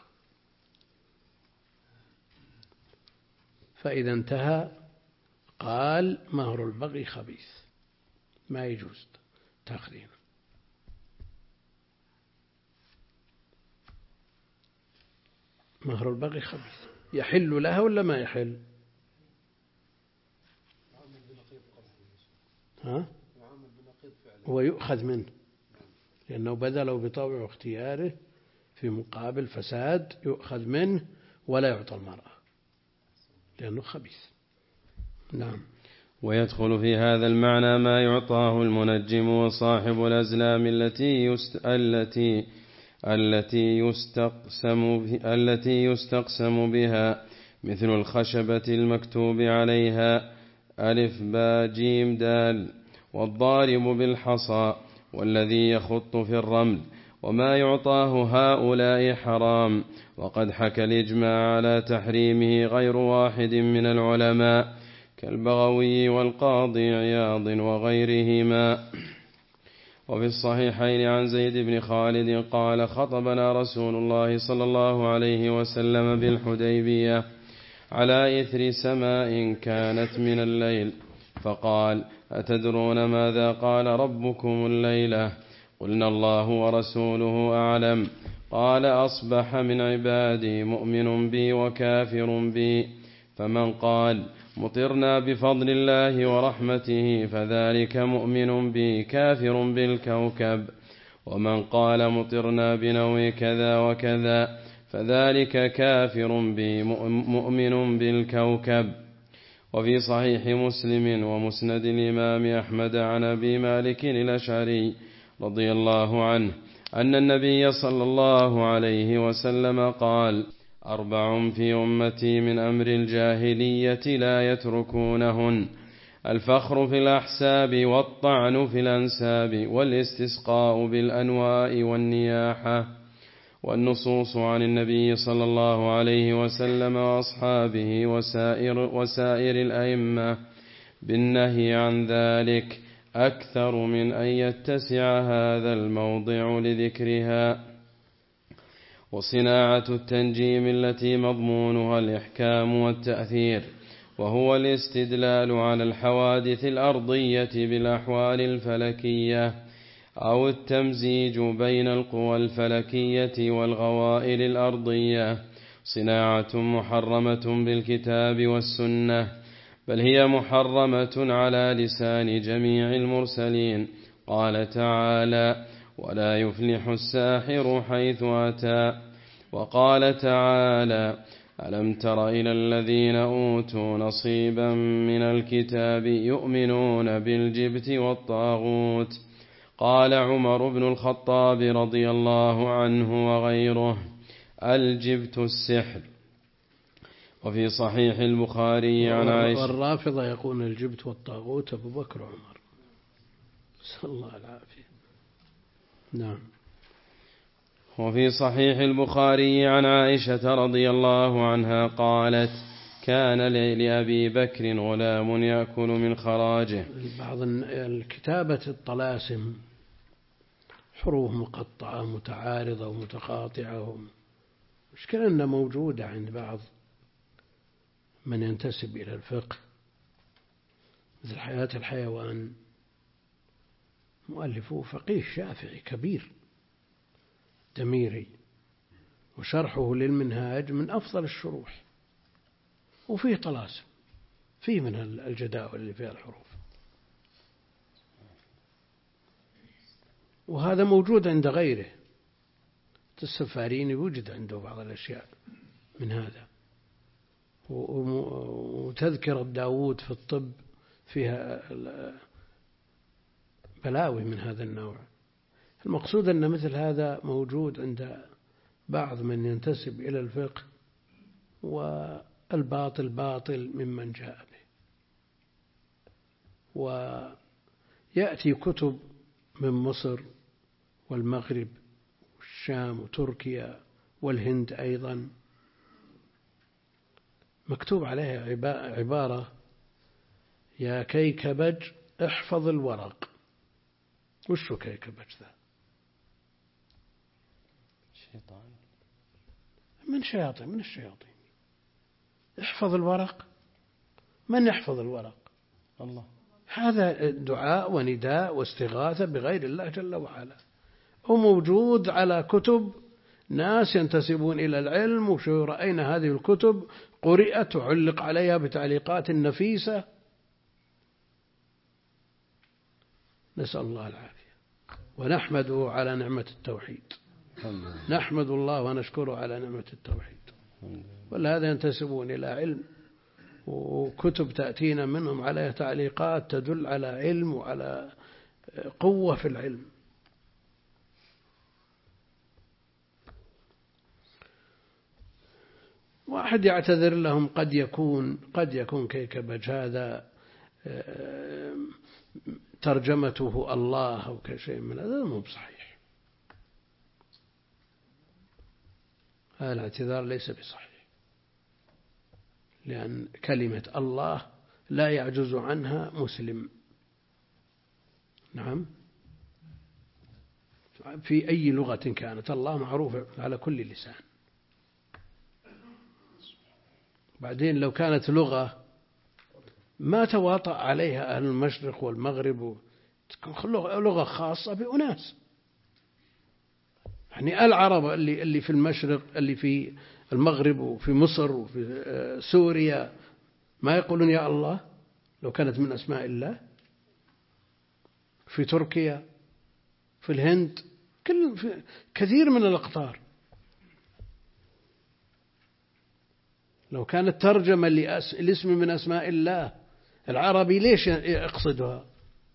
فإذا انتهى قال مهر البغي خبيث، ما يجوز تأخذينه. مهر البغي خبيث، يحل لها ولا ما يحل؟ ها؟ ويؤخذ منه، لأنه بذله بطوعه واختياره في مقابل فساد يؤخذ منه ولا يعطى المرأة لأنه خبيث. نعم. ويدخل في هذا المعنى ما يعطاه المنجم وصاحب الأزلام التي يست... التي التي يستقسم التي يستقسم بها، مثل الخشبة المكتوب عليها ألف با جيم دال، والضارب بالحصى، والذي يخط في الرمل، وما يعطاه هؤلاء حرام. وقد حكى الإجماع على تحريمه غير واحد من العلماء كالبغوي والقاضي عياض وغيرهما. وفي الصحيحين عن زيد بن خالد قال: خطبنا رسول الله صلى الله عليه وسلم بالحديبية على إثر سماء كانت من الليل، فقال: أتدرون ماذا قال ربكم الليلة؟ قلنا: الله ورسوله أعلم. قال: أصبح من عبادي مؤمن بي وكافر بي، فمن قال مطرنا بفضل الله ورحمته فذلك مؤمن بي كافر بالكوكب، ومن قال مطرنا بنوي كذا وكذا فذلك كافر بي مؤمن بالكوكب. وفي صحيح مسلم ومسند الإمام أحمد عن أبي مالك الأشعري رضي الله عنه أن النبي صلى الله عليه وسلم قال: أربع في أمتي من أمر الجاهلية لا يتركونهن: الفخر في الأحساب، والطعن في الأنساب، والاستسقاء بالأنواء والنياحة. والنصوص عن النبي صلى الله عليه وسلم وأصحابه وسائر, وسائر الأئمة بالنهي عن ذلك أكثر من أن يتسع هذا الموضع لذكرها. وصناعة التنجيم التي مضمونها الإحكام والتأثير، وهو الاستدلال على الحوادث الأرضية بالأحوال الفلكية، أو التمزيج بين القوى الفلكية والغوائل الأرضية، صناعة محرمة بالكتاب والسنة، بل هي محرمة على لسان جميع المرسلين. قال تعالى: ولا يفلح الساحر حيث أتى. وقال تعالى: ألم تر إلى الذين أوتوا نصيبا من الكتاب يؤمنون بالجبت والطاغوت. قال عمر بن الخطاب رضي الله عنه وغيره: الجبت السحر. وفي صحيح البخاري عن عائشة. والرافضة يقول الجبت والطاغوت أبو بكر وعمر، نسأل الله العافية. نعم. وفي صحيح البخاري عن عائشة رضي الله عنها قالت: كان لأبي بكر غلام يأكل من خراجه. بعض الكتابة الطلاسم حروف مقطعة متعارضة ومتقاطعة، مشكلة أنها موجودة عند بعض من ينتسب إلى الفقه، مثل حياة الحيوان، مؤلفه فقيه شافعي كبير دميري، وشرحه للمنهاج من أفضل الشروح، وفيه طلاسم، فيه من الجداول اللي فيها الحروف، وهذا موجود عند غيره. السفاريني وجد عنده بعض الأشياء من هذا، وتذكرة داود في الطب فيها بلاوي من هذا النوع. المقصود أن مثل هذا موجود عند بعض من ينتسب إلى الفقه، والباطل باطل ممن جاء به. ويأتي كتب من مصر والمغرب والشام وتركيا والهند أيضا مكتوب عليها عبارة: يا كيكبج احفظ الورق. وش كيكبج ذا؟ شيطان من شياطين من الشياطين. احفظ الورق، من يحفظ الورق؟ الله. هذا دعاء ونداء واستغاثة بغير الله جل وعلا، وموجود على كتب ناس ينتسبون إلى العلم، وشو رأينا هذه الكتب قرئت وعلق عليها بتعليقات نفيسة. نسأل الله العافية، ونحمده على نعمة التوحيد. نحمد الله ونشكره على نعمة التوحيد. ولهذا ينتسبون إلى علم، وكتب تأتينا منهم على تعليقات تدل على علم وعلى قوة في العلم. واحد يعتذر لهم، قد يكون قد يكون كيكبج هذا ترجمته الله أو كشيء من هذا، مو بصحيح. هذا الاعتذار ليس بصحيح، لأن كلمة الله لا يعجز عنها مسلم. نعم، في أي لغة كانت الله معروفة على كل لسان. بعدين لو كانت لغة ما تواطأ عليها أهل المشرق والمغرب، تكون لغة خاصة بأناس. يعني العرب اللي اللي في المشرق، اللي في المغرب وفي مصر وفي سوريا، ما يقولون يا الله لو كانت من أسماء الله. في تركيا، في الهند، كل في كثير من الأقطار لو كانت ترجمة لاسم من أسماء الله العربي ليش يقصدها؟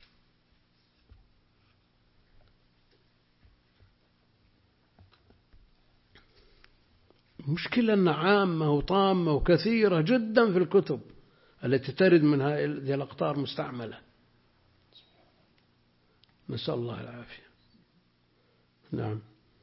مشكلة أن عامة وطامة وكثيرة جدا في الكتب التي ترد من هذه الأقطار مستعملة. نسأل الله العافية. نعم.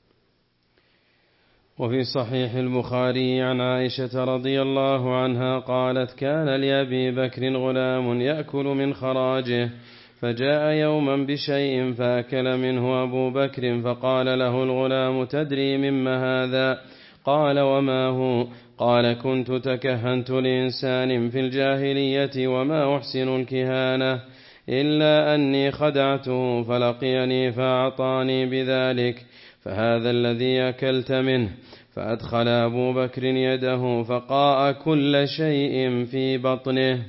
وفي صحيح البخاري عن عائشة رضي الله عنها قالت: كان لأبي بكر غلام يأكل من خراجه، فجاء يوما بشيء فأكل منه أبو بكر، فقال له الغلام: تدري مما هذا؟ قال: وما هو؟ قال: كنت تكهنت لإنسان في الجاهلية وما أحسن الكهانة إلا أني خدعته فلقيني فأعطاني بذلك، فهذا الذي أكلت منه. فأدخل أبو بكر يده فقاء كل شيء في بطنه.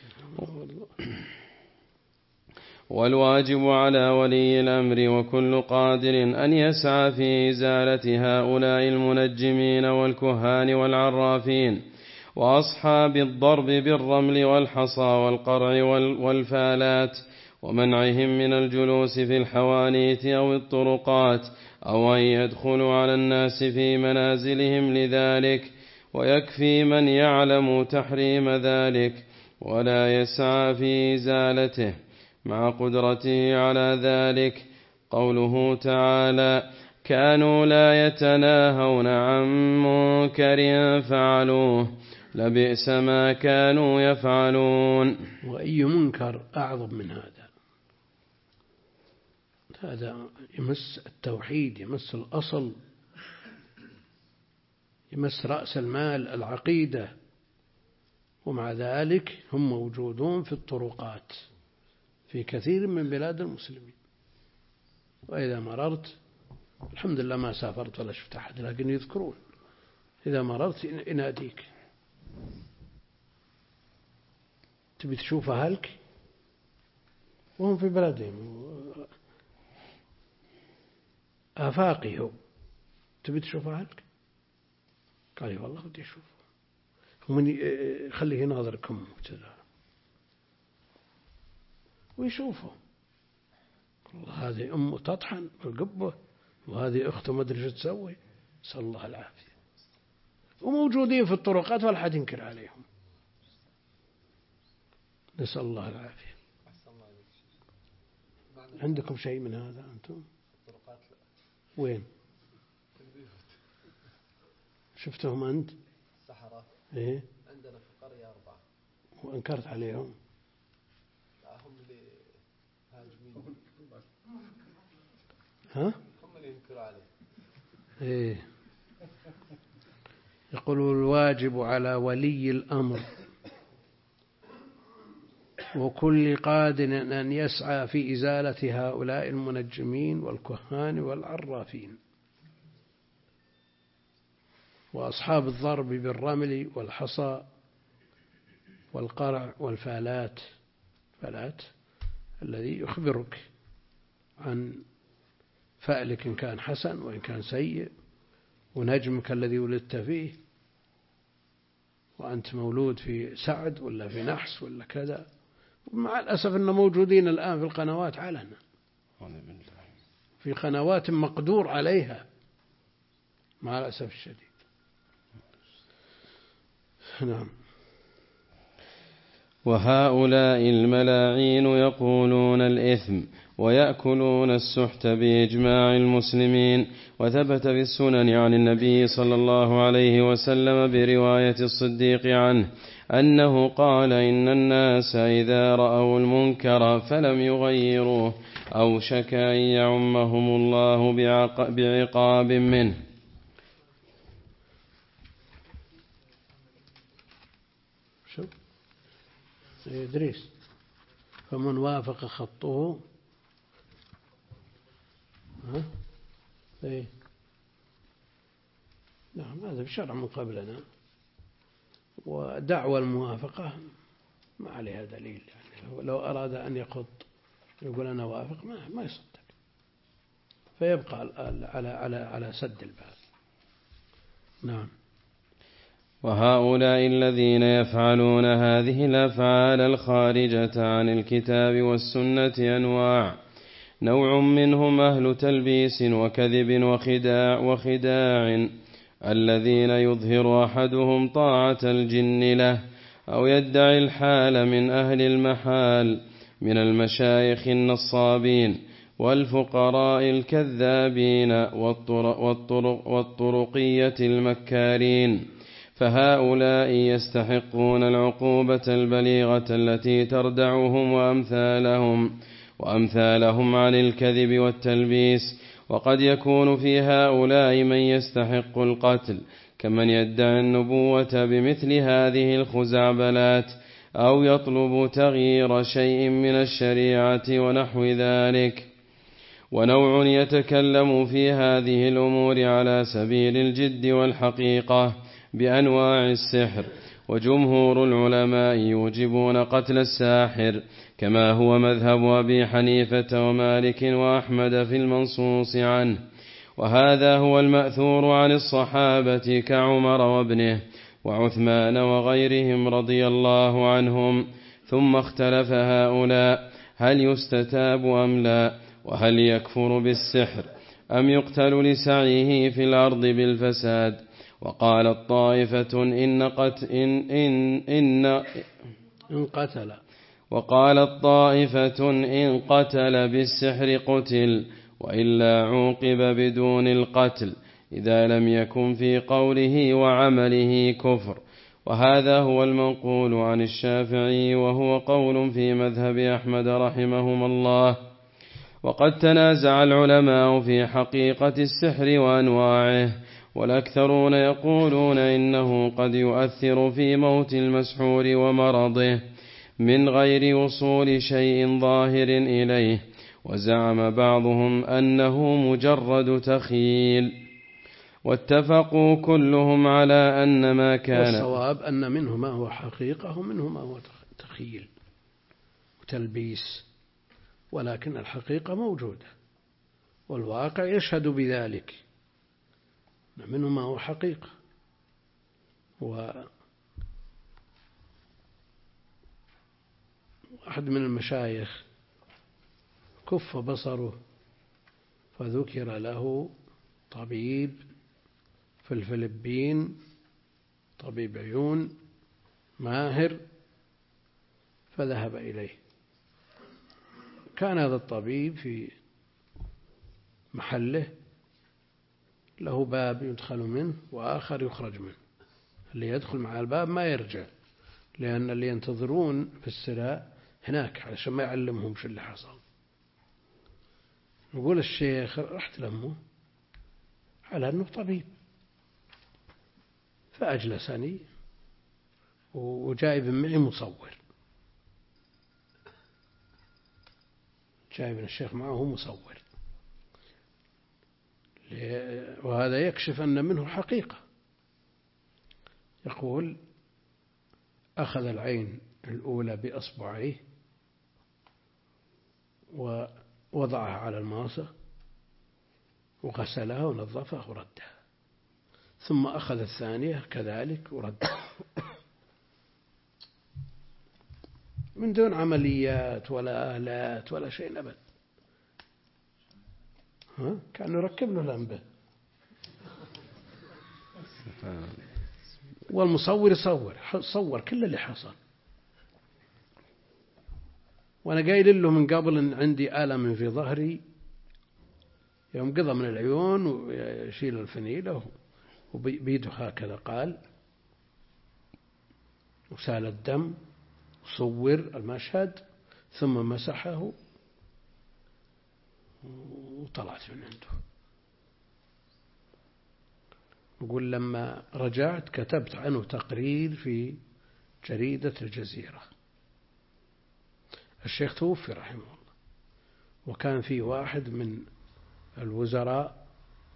والواجب على ولي الأمر وكل قادر أن يسعى في إزالة هؤلاء المنجمين والكهان والعرافين وأصحاب الضرب بالرمل والحصى والقرع والفالات، ومنعهم من الجلوس في الحوانيت أو الطرقات، أو أن يدخلوا على الناس في منازلهم لذلك، ويكفي من يعلم تحريم ذلك ولا يسعى في إزالته مع قدرته على ذلك. قوله تعالى: كانوا لا يتناهون عن منكر فعلوه لبئس ما كانوا يفعلون. وأي منكر أعظم من هذا؟ هذا يمس التوحيد، يمس الأصل، يمس رأس المال، العقيدة، ومع ذلك هم موجودون في الطرقات في كثير من بلاد المسلمين. وإذا مررت، الحمد لله ما سافرت ولا شفت أحد، لكن يذكرون إذا مررت يناديك: تبي تشوف أهلك وهم في بلادهم آفاقي، هو تبي تشوف أهلك؟ قال لي: والله ودي أشوف. ومن خليه يناظركم كذا ويشوفه، والله هذه أمه تطحن بالقبة، وهذه أخته ما أدري شو تسوي، نسأل الله العافية. وموجودين في الطرقات ولا حد ينكر عليهم، نسأل الله العافية. عندكم شيء من هذا أنتم؟ وين شفتهم أنت؟ الصحراء. إيه؟ عندنا في القرية أربعة. وأنكرت عليهم؟ هم اللي هاجمين. ها؟ هم اللي ينكروا عليه. إيه. يقول: الواجب على ولي الأمر وكل قادر أن يسعى في إزالة هؤلاء المنجمين والكهان والعرافين وأصحاب الضرب بالرمل والحصى والقرع والفالات. فالات الذي يخبرك عن فألك إن كان حسن وإن كان سيء، ونجمك الذي ولدت فيه، وأنت مولود في سعد ولا في نحس ولا كذا. مع الأسف أنه موجودين الآن في القنوات علنا، في قنوات مقدور عليها مع الأسف الشديد. نعم. وهؤلاء الملاعين يقولون الإثم ويأكلون السحت بإجماع المسلمين. وثبت في السنن عن النبي صلى الله عليه وسلم برواية الصديق عنه أنه قال: إن الناس إذا رأوا المنكر فلم يغيروه أوشك أن يعمهم الله بعقاب منه. شو إدريس فمن وافق خطه ها إيه نعم، هذا بشرع من قبلنا، ودعوى الموافقة ما عليها دليل. يعني لو أراد أن يخط يقول أنا وافق ما ما يصدق، فيبقى على على على سد الباب. نعم. وهؤلاء الذين يفعلون هذه الأفعال الخارجة عن الكتاب والسنة أنواع. نوع منهم أهل تلبيس وكذب وخداع, وخداع الذين يظهر أحدهم طاعة الجن له أو يدعي الحال من أهل المحال من المشايخ النصابين والفقراء الكذابين والطرق والطرقية المكارين، فهؤلاء يستحقون العقوبة البليغة التي تردعهم وأمثالهم وأمثالهم عن الكذب والتلبيس. وقد يكون في هؤلاء من يستحق القتل كمن يدعي النبوة بمثل هذه الخزعبلات أو يطلب تغيير شيء من الشريعة ونحو ذلك. ونوع يتكلم في هذه الأمور على سبيل الجد والحقيقة بأنواع السحر، وجمهور العلماء يوجبون قتل الساحر كما هو مذهب أبي حنيفة ومالك وأحمد في المنصوص عنه، وهذا هو المأثور عن الصحابة كعمر وابنه وعثمان وغيرهم رضي الله عنهم. ثم اختلف هؤلاء هل يستتاب أم لا، وهل يكفر بالسحر أم يقتل لسعيه في الأرض بالفساد. وقالت طائفة إن قت إن إن إن إن قتل وقالت طائفة إن قتل بالسحر قتل وإلا عوقب بدون القتل إذا لم يكن في قوله وعمله كفر. وهذا هو المنقول عن الشافعي وهو قول في مذهب أحمد رحمهما الله. وقد تنازع العلماء في حقيقة السحر وأنواعه، والأكثرون يقولون إنه قد يؤثر في موت المسحور ومرضه من غير وصول شيء ظاهر إليه، وزعم بعضهم أنه مجرد تخيل، واتفقوا كلهم على أن ما كان والصواب أن منه ما هو حقيقة ومنه ما هو تخيل وتلبيس، ولكن الحقيقة موجودة والواقع يشهد بذلك. منه ما هو حقيقة. وواحد من المشايخ كف بصره فذكر له طبيب في الفلبين، طبيب عيون ماهر، فذهب إليه. كان هذا الطبيب في محله له باب يدخل منه وآخر يخرج منه، اللي يدخل مع الباب ما يرجع، لأن اللي ينتظرون في السراء هناك علشان ما يعلمهم شو اللي حصل. يقول الشيخ رحت لأمه على أنه طبيب، فأجلسني وجايب معي مصور، جايب الشيخ معه مصور، وهذا يكشف أن منه حقيقة. يقول أخذ العين الأولى بأصبعيه وضعها على الماصة وغسلها ونظفها وردها، ثم أخذ الثانية كذلك وردها، من دون عمليات ولا آلات ولا شيء أبدا. ها؟ كان يركب له لمبة. والمصور يصور صور كل اللي حصل. وأنا قايل له من قبل إن عندي ألم في ظهري، يوم قضى من العيون ويشيل الفنيلة وبيده هكذا قال، وسال الدم وصور المشهد ثم مسحه وطلعت من عنده. يقول لما رجعت كتبت عنه تقرير في جريدة الجزيرة. الشيخ توفي رحمه الله، وكان في واحد من الوزراء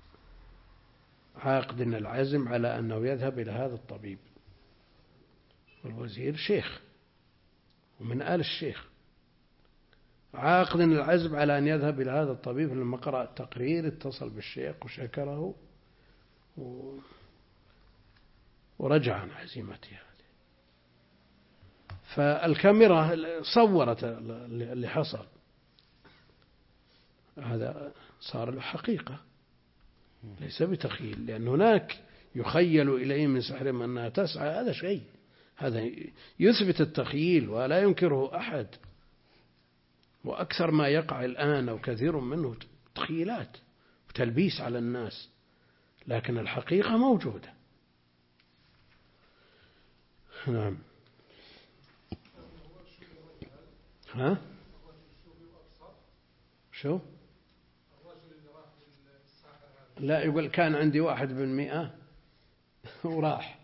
عاقد العزم على أنه يذهب إلى هذا الطبيب، والوزير شيخ ومن آل الشيخ، عاقد العزم على أن يذهب إلى هذا الطبيب. لما قرأ التقرير اتصل بالشيخ وشكره و... ورجع عن عزيمته هذه. فالكاميرا صورت اللي حصل، هذا صار له حقيقة ليس بتخيل، لأن هناك يخيل إليه من سحرهم أنها تسعى، هذا شيء، هذا يثبت التخيل ولا ينكره أحد. وأكثر ما يقع الآن أو كثير منه تخيلات وتلبيس على الناس، لكن الحقيقة موجودة. نعم. ها؟ شو؟ لا، يقول كان عندي واحد بالمئة وراح.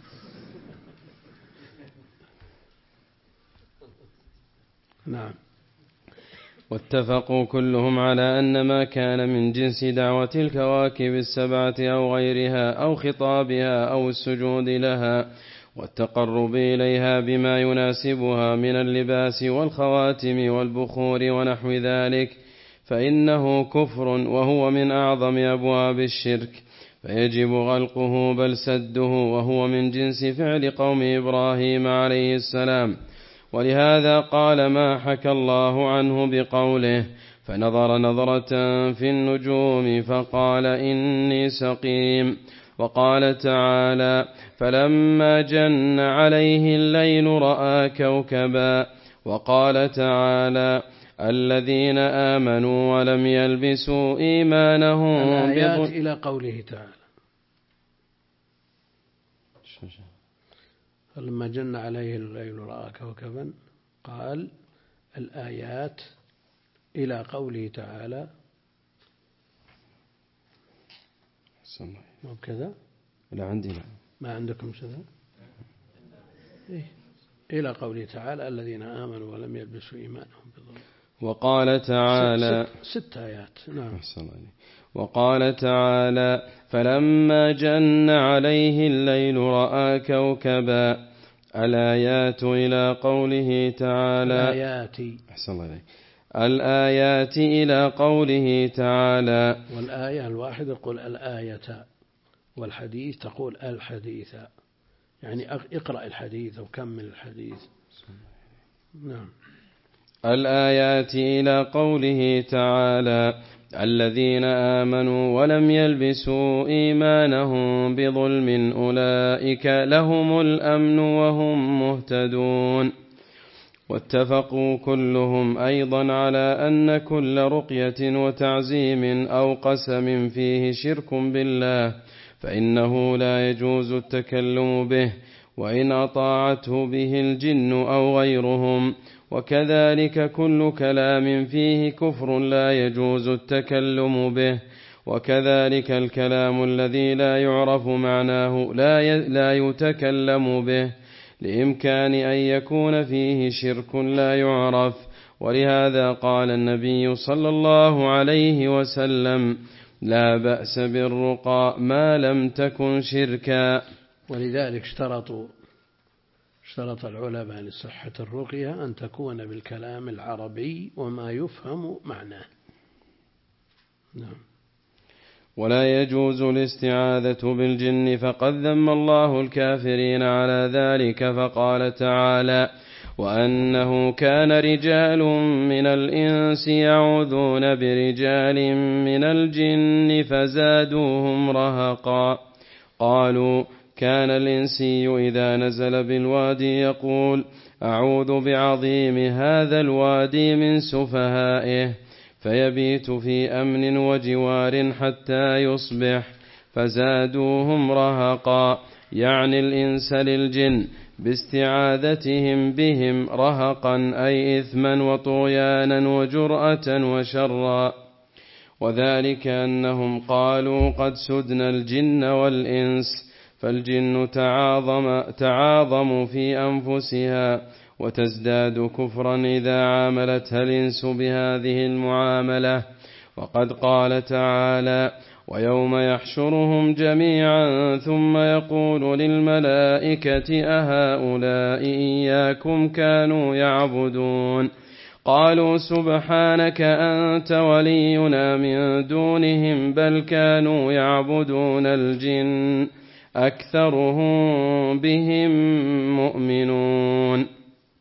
نعم. واتفقوا كلهم على أن ما كان من جنس دعوة الكواكب السبعة أو غيرها أو خطابها أو السجود لها والتقرب إليها بما يناسبها من اللباس والخواتم والبخور ونحو ذلك فإنه كفر، وهو من أعظم أبواب الشرك، فيجب غلقه بل سده، وهو من جنس فعل قوم إبراهيم عليه السلام. ولهذا قال ما حكى الله عنه بقوله فنظر نظرة في النجوم فقال إني سقيم. وقال تعالى فلما جن عليه الليل رأى كوكبا. وقال تعالى الذين آمنوا ولم يلبسوا إيمانهم الآيات إلى قوله تعالى فلما جن عليه الليل رأى كوكبا، قال الآيات إلى قوله تعالى مو بكذا؟ لا عندي لا. ما عندكم كذا؟ إيه؟ إلى قوله تعالى الذين آمنوا ولم يلبسوا إيمانهم بظلم. وقال تعالى ست, ست آيات. نعم. وقال تعالى فلما جن عليه الليل رأى كوكبا. الآيات إلى قوله تعالى الآيات أحسن الله عليك. الآيات إلى قوله تعالى. والآية الواحد يقول الآية، والحديث تقول الحديث، يعني اقرأ الحديث أو كمل الحديث. نعم. الآيات إلى قوله تعالى الذين آمنوا ولم يلبسوا إيمانهم بظلم أولئك لهم الأمن وهم مهتدون. واتفقوا كلهم أيضا على أن كل رقية وتعزيم أو قسم فيه شرك بالله فإنه لا يجوز التكلم به، وإن أطاعته به الجن أو غيرهم. وكذلك كل كلام فيه كفر لا يجوز التكلم به، وكذلك الكلام الذي لا يعرف معناه لا يتكلم به، لإمكان أن يكون فيه شرك لا يعرف. ولهذا قال النبي صلى الله عليه وسلم لا بأس بالرقى ما لم تكن شركا. ولذلك اشترطوا اشترط العلماء لصحة الرقية أن تكون بالكلام العربي وما يفهم معناه. نعم. ولا يجوز الاستعاذة بالجن، فقد ذم الله الكافرين على ذلك، فقال تعالى: وأنه كان رجال من الإنس يعوذون برجال من الجن فزادوهم رهقا. قالوا: كان الإنسي إذا نزل بالوادي يقول: أعوذ بعظيم هذا الوادي من سفهائه، فيبيت في أمن وجوار حتى يصبح، فزادوهم رهقا، يعني الإنس للجن باستعاذتهم بهم رهقا، أي إثما وطغيانا وجرأة وشرا. وذلك أنهم قالوا: قد سدنا الجن والإنس، فالجن تعاظم, تعاظم في أنفسها وتزداد كفرا إذا عاملتها الإنس بهذه المعاملة. وقد قال تعالى: ويوم يحشرهم جميعا ثم يقول للملائكة أهؤلاء إياكم كانوا يعبدون؟ قالوا: سبحانك أنت ولينا من دونهم، بل كانوا يعبدون الجن أكثرهم بهم مؤمنون.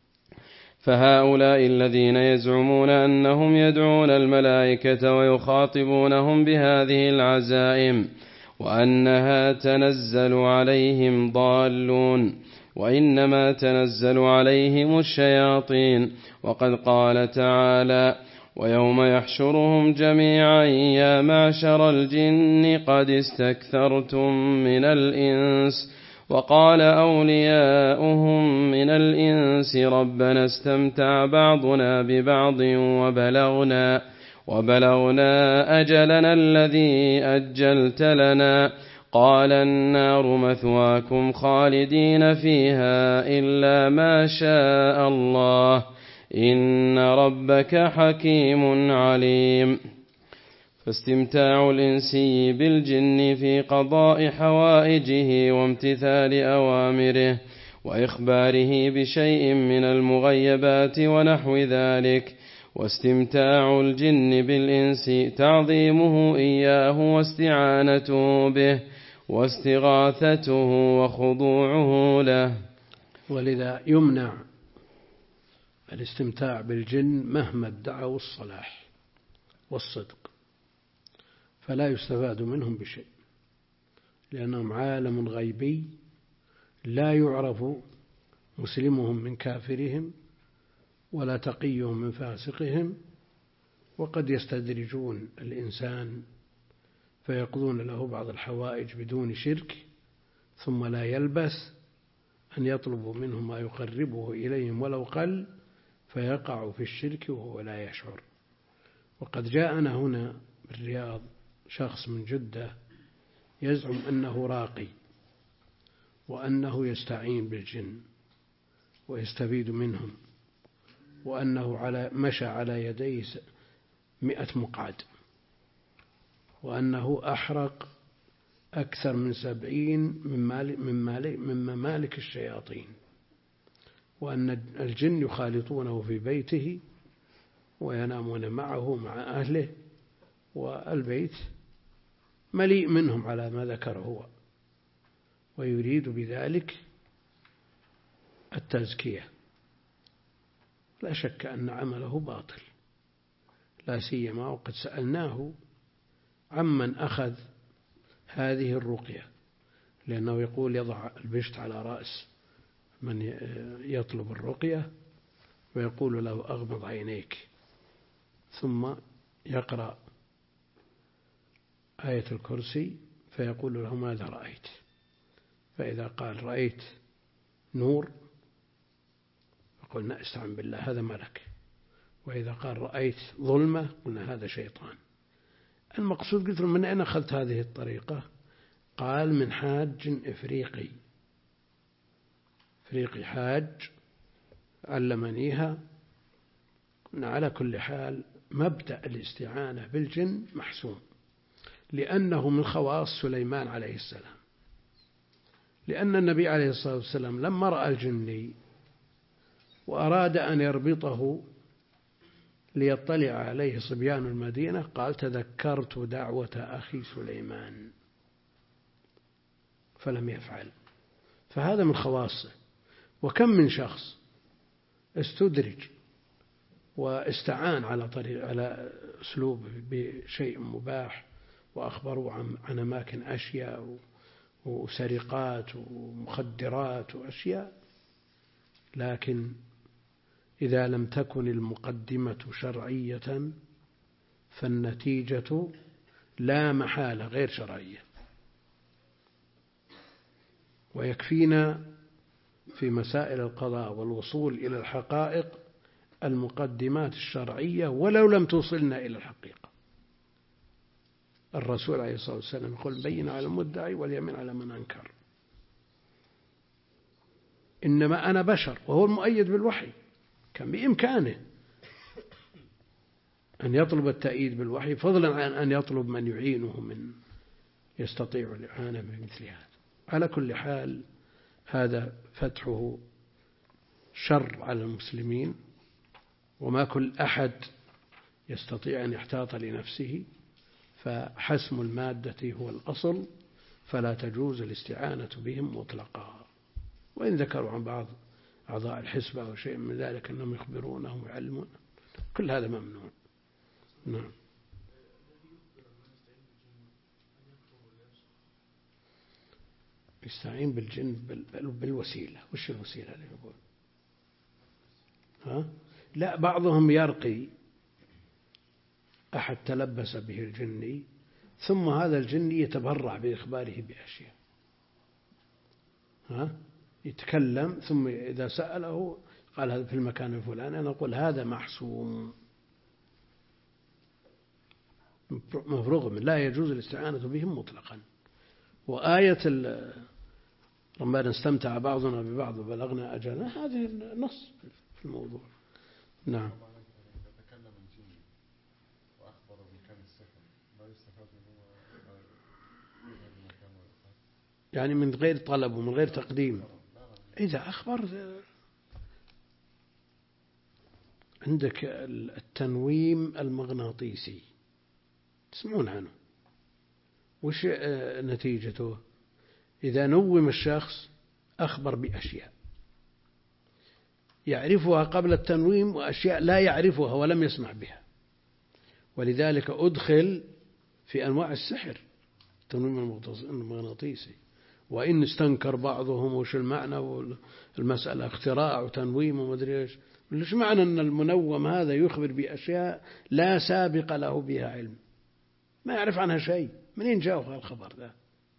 فهؤلاء الذين يزعمون أنهم يدعون الملائكة ويخاطبونهم بهذه العزائم وأنها تنزل عليهم ضالون، وإنما تنزل عليهم الشياطين. وقد قال تعالى: ويوم يحشرهم جميعا يا معشر الجن قد استكثرتم من الإنس. وقال أولياؤهم من الإنس ربنا استمتع بعضنا ببعض وبلغنا, وبلغنا أجلنا الذي أجلت لنا. قال النار مثواكم خالدين فيها إلا ما شاء الله إن ربك حكيم عليم. فاستمتاع الإنسي بالجن في قضاء حوائجه وامتثال أوامره وإخباره بشيء من المغيبات ونحو ذلك، واستمتاع الجن بالإنس تعظيمه إياه واستعانته به واستغاثته وخضوعه له. ولذا يمنع الاستمتاع بالجن مهما ادعوا الصلاح والصدق، فلا يستفاد منهم بشيء، لأنهم عالم غيبي لا يعرف مسلمهم من كافرهم ولا تقيهم من فاسقهم، وقد يستدرجون الإنسان فيقضون له بعض الحوائج بدون شرك، ثم لا يلبث أن يطلبوا منهم ما يقربه إليهم ولو قل، فيقع في الشرك وهو لا يشعر. وقد جاءنا هنا بالرياض شخص من جدة يزعم أنه راقي وأنه يستعين بالجن ويستفيد منهم، وأنه على مشى على يديه مئة مقعد، وأنه أحرق أكثر من سبعين من, مال من, مال من ممالك الشياطين، وأن الجن يخالطونه في بيته وينامون معه مع أهله، والبيت مليء منهم على ما ذكر هو، ويريد بذلك التزكية. لا شك أن عمله باطل، لا سيما وقد سألناه عمن أخذ هذه الرقية، لأنه يقول يضع البشت على رأس من يطلب الرقية ويقول له أغمض عينيك، ثم يقرأ آية الكرسي فيقول له ماذا رأيت؟ فإذا قال رأيت نور فقلنا استعن بالله هذا ملك، وإذا قال رأيت ظلمة قلنا هذا شيطان. المقصود قلت له من أين أخذت هذه الطريقة؟ قال من حاج إفريقي إفريقي حاج علمنيها. قلنا على كل حال مبدأ الاستعانة بالجن محسوم، لأنه من خواص سليمان عليه السلام، لأن النبي عليه الصلاة والسلام لما رأى الجني وأراد أن يربطه ليطلع عليه صبيان المدينة، قال تذكرت دعوة أخي سليمان فلم يفعل. فهذا من خواصه. وكم من شخص استدرج واستعان على طريق على أسلوب بشيء مباح وأخبروا عن, عن أماكن أشياء وسرقات ومخدرات وأشياء، لكن إذا لم تكن المقدمة شرعية فالنتيجة لا محالة غير شرعية. ويكفينا في مسائل القضاء والوصول إلى الحقائق المقدمات الشرعية ولو لم توصلنا إلى الحقيقة. الرسول عليه الصلاة والسلام يقول بين على المدعي واليمين على من أنكر. إنما أنا بشر، وهو المؤيد بالوحي، كان بإمكانه أن يطلب التأييد بالوحي فضلا عن أن يطلب من يعينه من يستطيع الإعانة بمثل هذا. على كل حال هذا فتحه شر على المسلمين، وما كل أحد يستطيع أن يحتاط لنفسه، فحسم المادة هو الأصل، فلا تجوز الاستعانة بهم مطلقا. وإن ذكروا عن بعض أعضاء الحسبة أو شيء من ذلك أنهم يخبرونهم ويعلمون، كل هذا ممنوع. نعم. يستعين بالجن بالوسيلة. وش الوسيلة اللي يقول؟ ها؟ لا، بعضهم يرقي أحد تلبس به الجني، ثم هذا الجني يتبرع بإخباره بأشياء، ها؟ يتكلم ثم إذا سأله قال هذا في المكان الفلاني، أنا أقول هذا محسوم مفروغ من، لا يجوز الاستعانة بهم مطلقا. وآية ربنا استمتع بعضنا ببعض وبلغنا أجلنا، هذه النص في الموضوع. نعم. يتكلم الجن وأخبر بمكان السحر، ما يستفاد منه يعني من غير طلب ومن غير تقديم. إذا أخبر عندك التنويم المغناطيسي تسمعون عنه، وش نتيجته؟ إذا نوم الشخص أخبر بأشياء يعرفها قبل التنويم وأشياء لا يعرفها ولم يسمع بها، ولذلك أدخل في أنواع السحر التنويم المغناطيسي. وإن استنكر بعضهم وش المعنى والمسألة اختراع وتنويم ومدري إيش، ليش معنى أن المنوم هذا يخبر بأشياء لا سابق له بها علم، ما يعرف عنها شيء، منين جاء الخبر ذا؟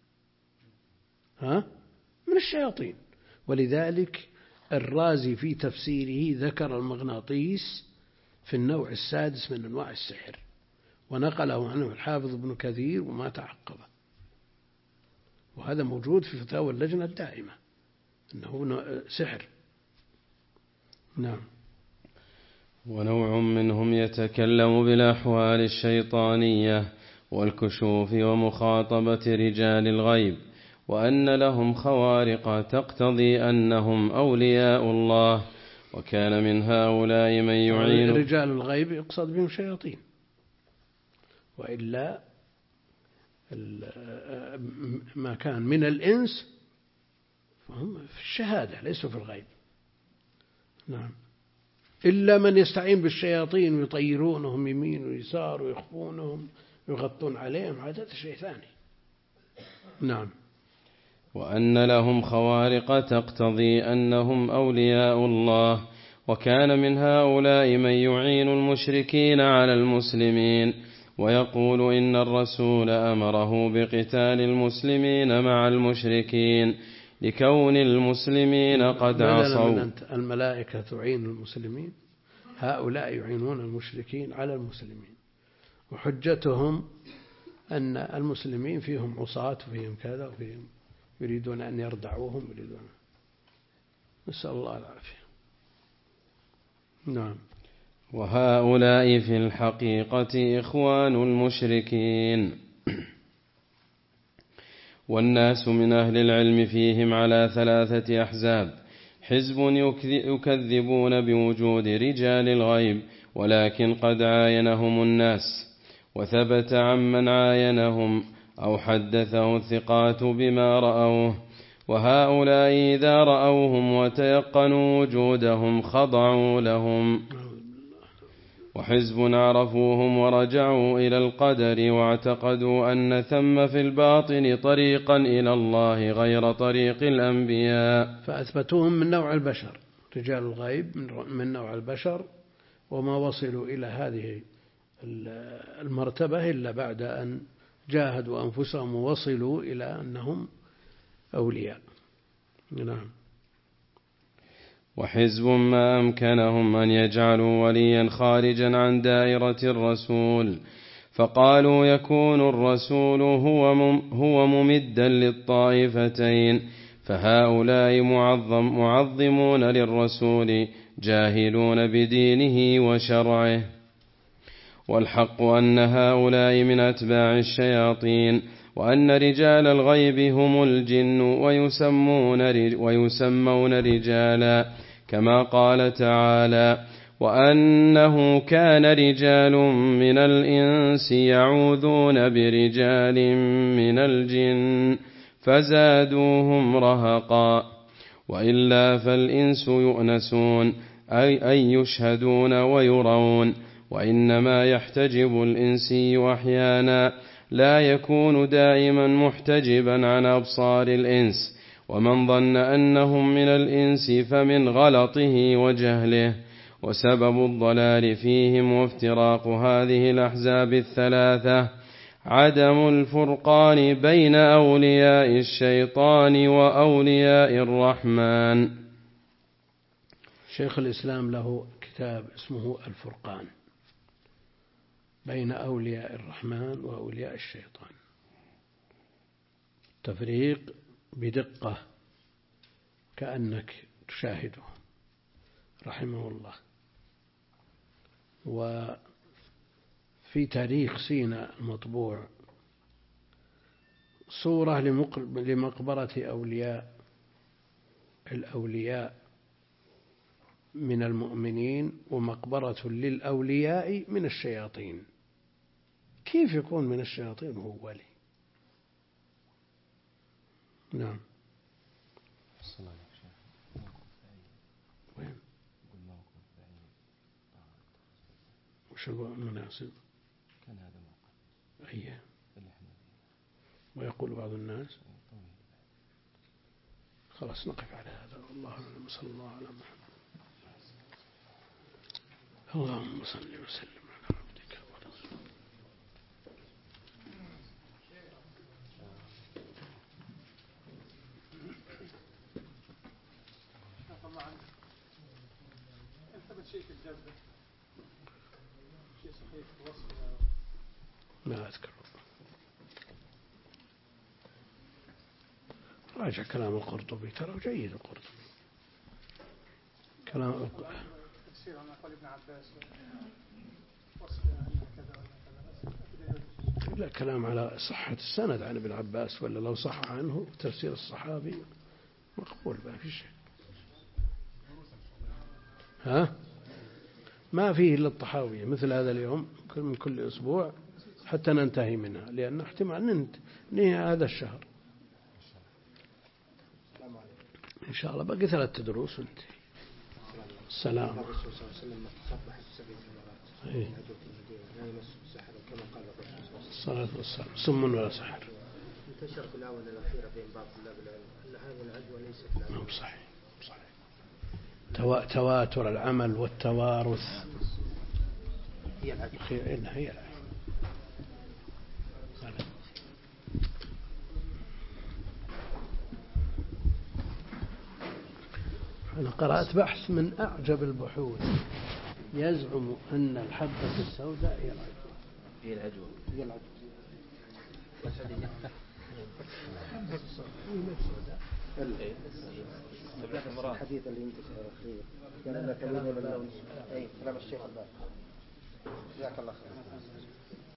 ها؟ من الشياطين. ولذلك الرازي في تفسيره ذكر المغناطيس في النوع السادس من أنواع السحر، ونقله عنه الحافظ ابن كثير وما تعقبه، وهذا موجود في فتاوى اللجنة الدائمة أنه سحر. نعم. ونوع منهم يتكلم بالأحوال الشيطانية والكشوف ومخاطبة رجال الغيب، وأن لهم خوارق تقتضي أنهم أولياء الله، وكان من هؤلاء من يعين. رجال الغيب يقصد بهم شياطين، وإلا ما كان من الإنس فهم في الشهادة ليسوا في الغيب. نعم. إلا من يستعين بالشياطين ويطيرونهم يمين ويسار ويخفونهم ويغطون عليهم، هذا شيء ثاني. نعم. وأن لهم خوارق تقتضي أنهم أولياء الله، وكان من هؤلاء من يعين المشركين على المسلمين، ويقول إن الرسول أمره بقتال المسلمين مع المشركين لكون المسلمين قد عصوا. الملائكة تعين المسلمين، هؤلاء يعينون المشركين على المسلمين، وحجتهم أن المسلمين فيهم عصاة وفيهم كذا وفيهم يريدون أن يردعوهم، يريدون. نسأل الله العافية. نعم. وهؤلاء في الحقيقة إخوان المشركين، والناس من أهل العلم فيهم على ثلاثة أحزاب: حزب يكذبون بوجود رجال الغيب ولكن قد عاينهم الناس، وثبت عمن عاينهم أو حدثه الثقات بما رأوه، وهؤلاء إذا رأوهم وتيقنوا وجودهم خضعوا لهم. وحزب عرفوهم ورجعوا إلى القدر واعتقدوا أن ثم في الباطن طريقا إلى الله غير طريق الأنبياء، فأثبتوهم من نوع البشر، رجال الغيب من نوع البشر، وما وصلوا إلى هذه المرتبة إلا بعد أن جاهدوا أنفسهم ووصلوا إلى أنهم أولياء. نعم. وحزب ما أمكنهم أن يجعلوا وليا خارجا عن دائرة الرسول، فقالوا يكون الرسول هو هو ممدا للطائفتين، فهؤلاء معظم معظمون للرسول جاهلون بدينه وشرعه. والحق أن هؤلاء من أتباع الشياطين، وأن رجال الغيب هم الجن ويسمون, ويسمون رجالا، كما قال تعالى: وأنه كان رجال من الإنس يعوذون برجال من الجن فزادوهم رهقا. وإلا فالإنس يؤنسون، أي, أي يشهدون ويرون، وإنما يحتجب الإنسي أحيانا، لا يكون دائما محتجبا عن أبصار الإنس. ومن ظن أنهم من الإنس فمن غلطه وجهله. وسبب الضلال فيهم وافتراق هذه الأحزاب الثلاثة عدم الفرقان بين أولياء الشيطان وأولياء الرحمن. شيخ الإسلام له كتاب اسمه الفرقان بين أولياء الرحمن وأولياء الشيطان، تفريق بدقة كأنك تشاهده رحمه الله. وفي تاريخ سيناء المطبوع صورة لمقبرة أولياء الأولياء من المؤمنين ومقبرة للأولياء من الشياطين. كيف يكون من الشياطين وهو ولي؟ نعم. وين؟ وش المناسب؟ كان هذا موقع. أيه. ويقول بعض الناس خلاص نقف على هذا، والله أعلم. صلى الله على محمد. اللهم صل وسلم على عبدك ورسولك. طبعا ثبت شيء في الجبر، شيء صحيح في وصف ما أذكر. راجع كلام القرطبي، ترى جيد القرطبي كلام تفسير عن قول ابن عباس وصف أن كذا وكذا. لا كلام على صحة السند عن ابن عباس، ولا لو صح عنه تفسير الصحابي مقبول ما في شيء. ها ما فيه إلا الطحاوية مثل هذا اليوم من كل أسبوع حتى ننتهي منها، لأن احتمال ننهي هذا الشهر إن شاء الله. باقي ثلاثة دروس وننتهي. السلام. الرسول صلى الله عليه وسلم تصبح السبع مرات إيه. لا يمس السحر كما قال الرسول صلى الله عليه وسلم. الصلاة والسلام سم ولا سحر. انتشر في الآونة الأخيرة بين بعض طلاب العلم أن هذه العدوى ليست العدوى. نعم صحيح صحيح. توا... تواتر العمل والتوارث هي العدوى. هي العدوى. أنا قرأت بحث من أعجب البحوث يزعم أن الحبة السوداء هي العدوى. هي العدوى. هي العدوى. الحديث اللي انتشر أخير كان كلام الشيخ الباب. جزاك الله خير.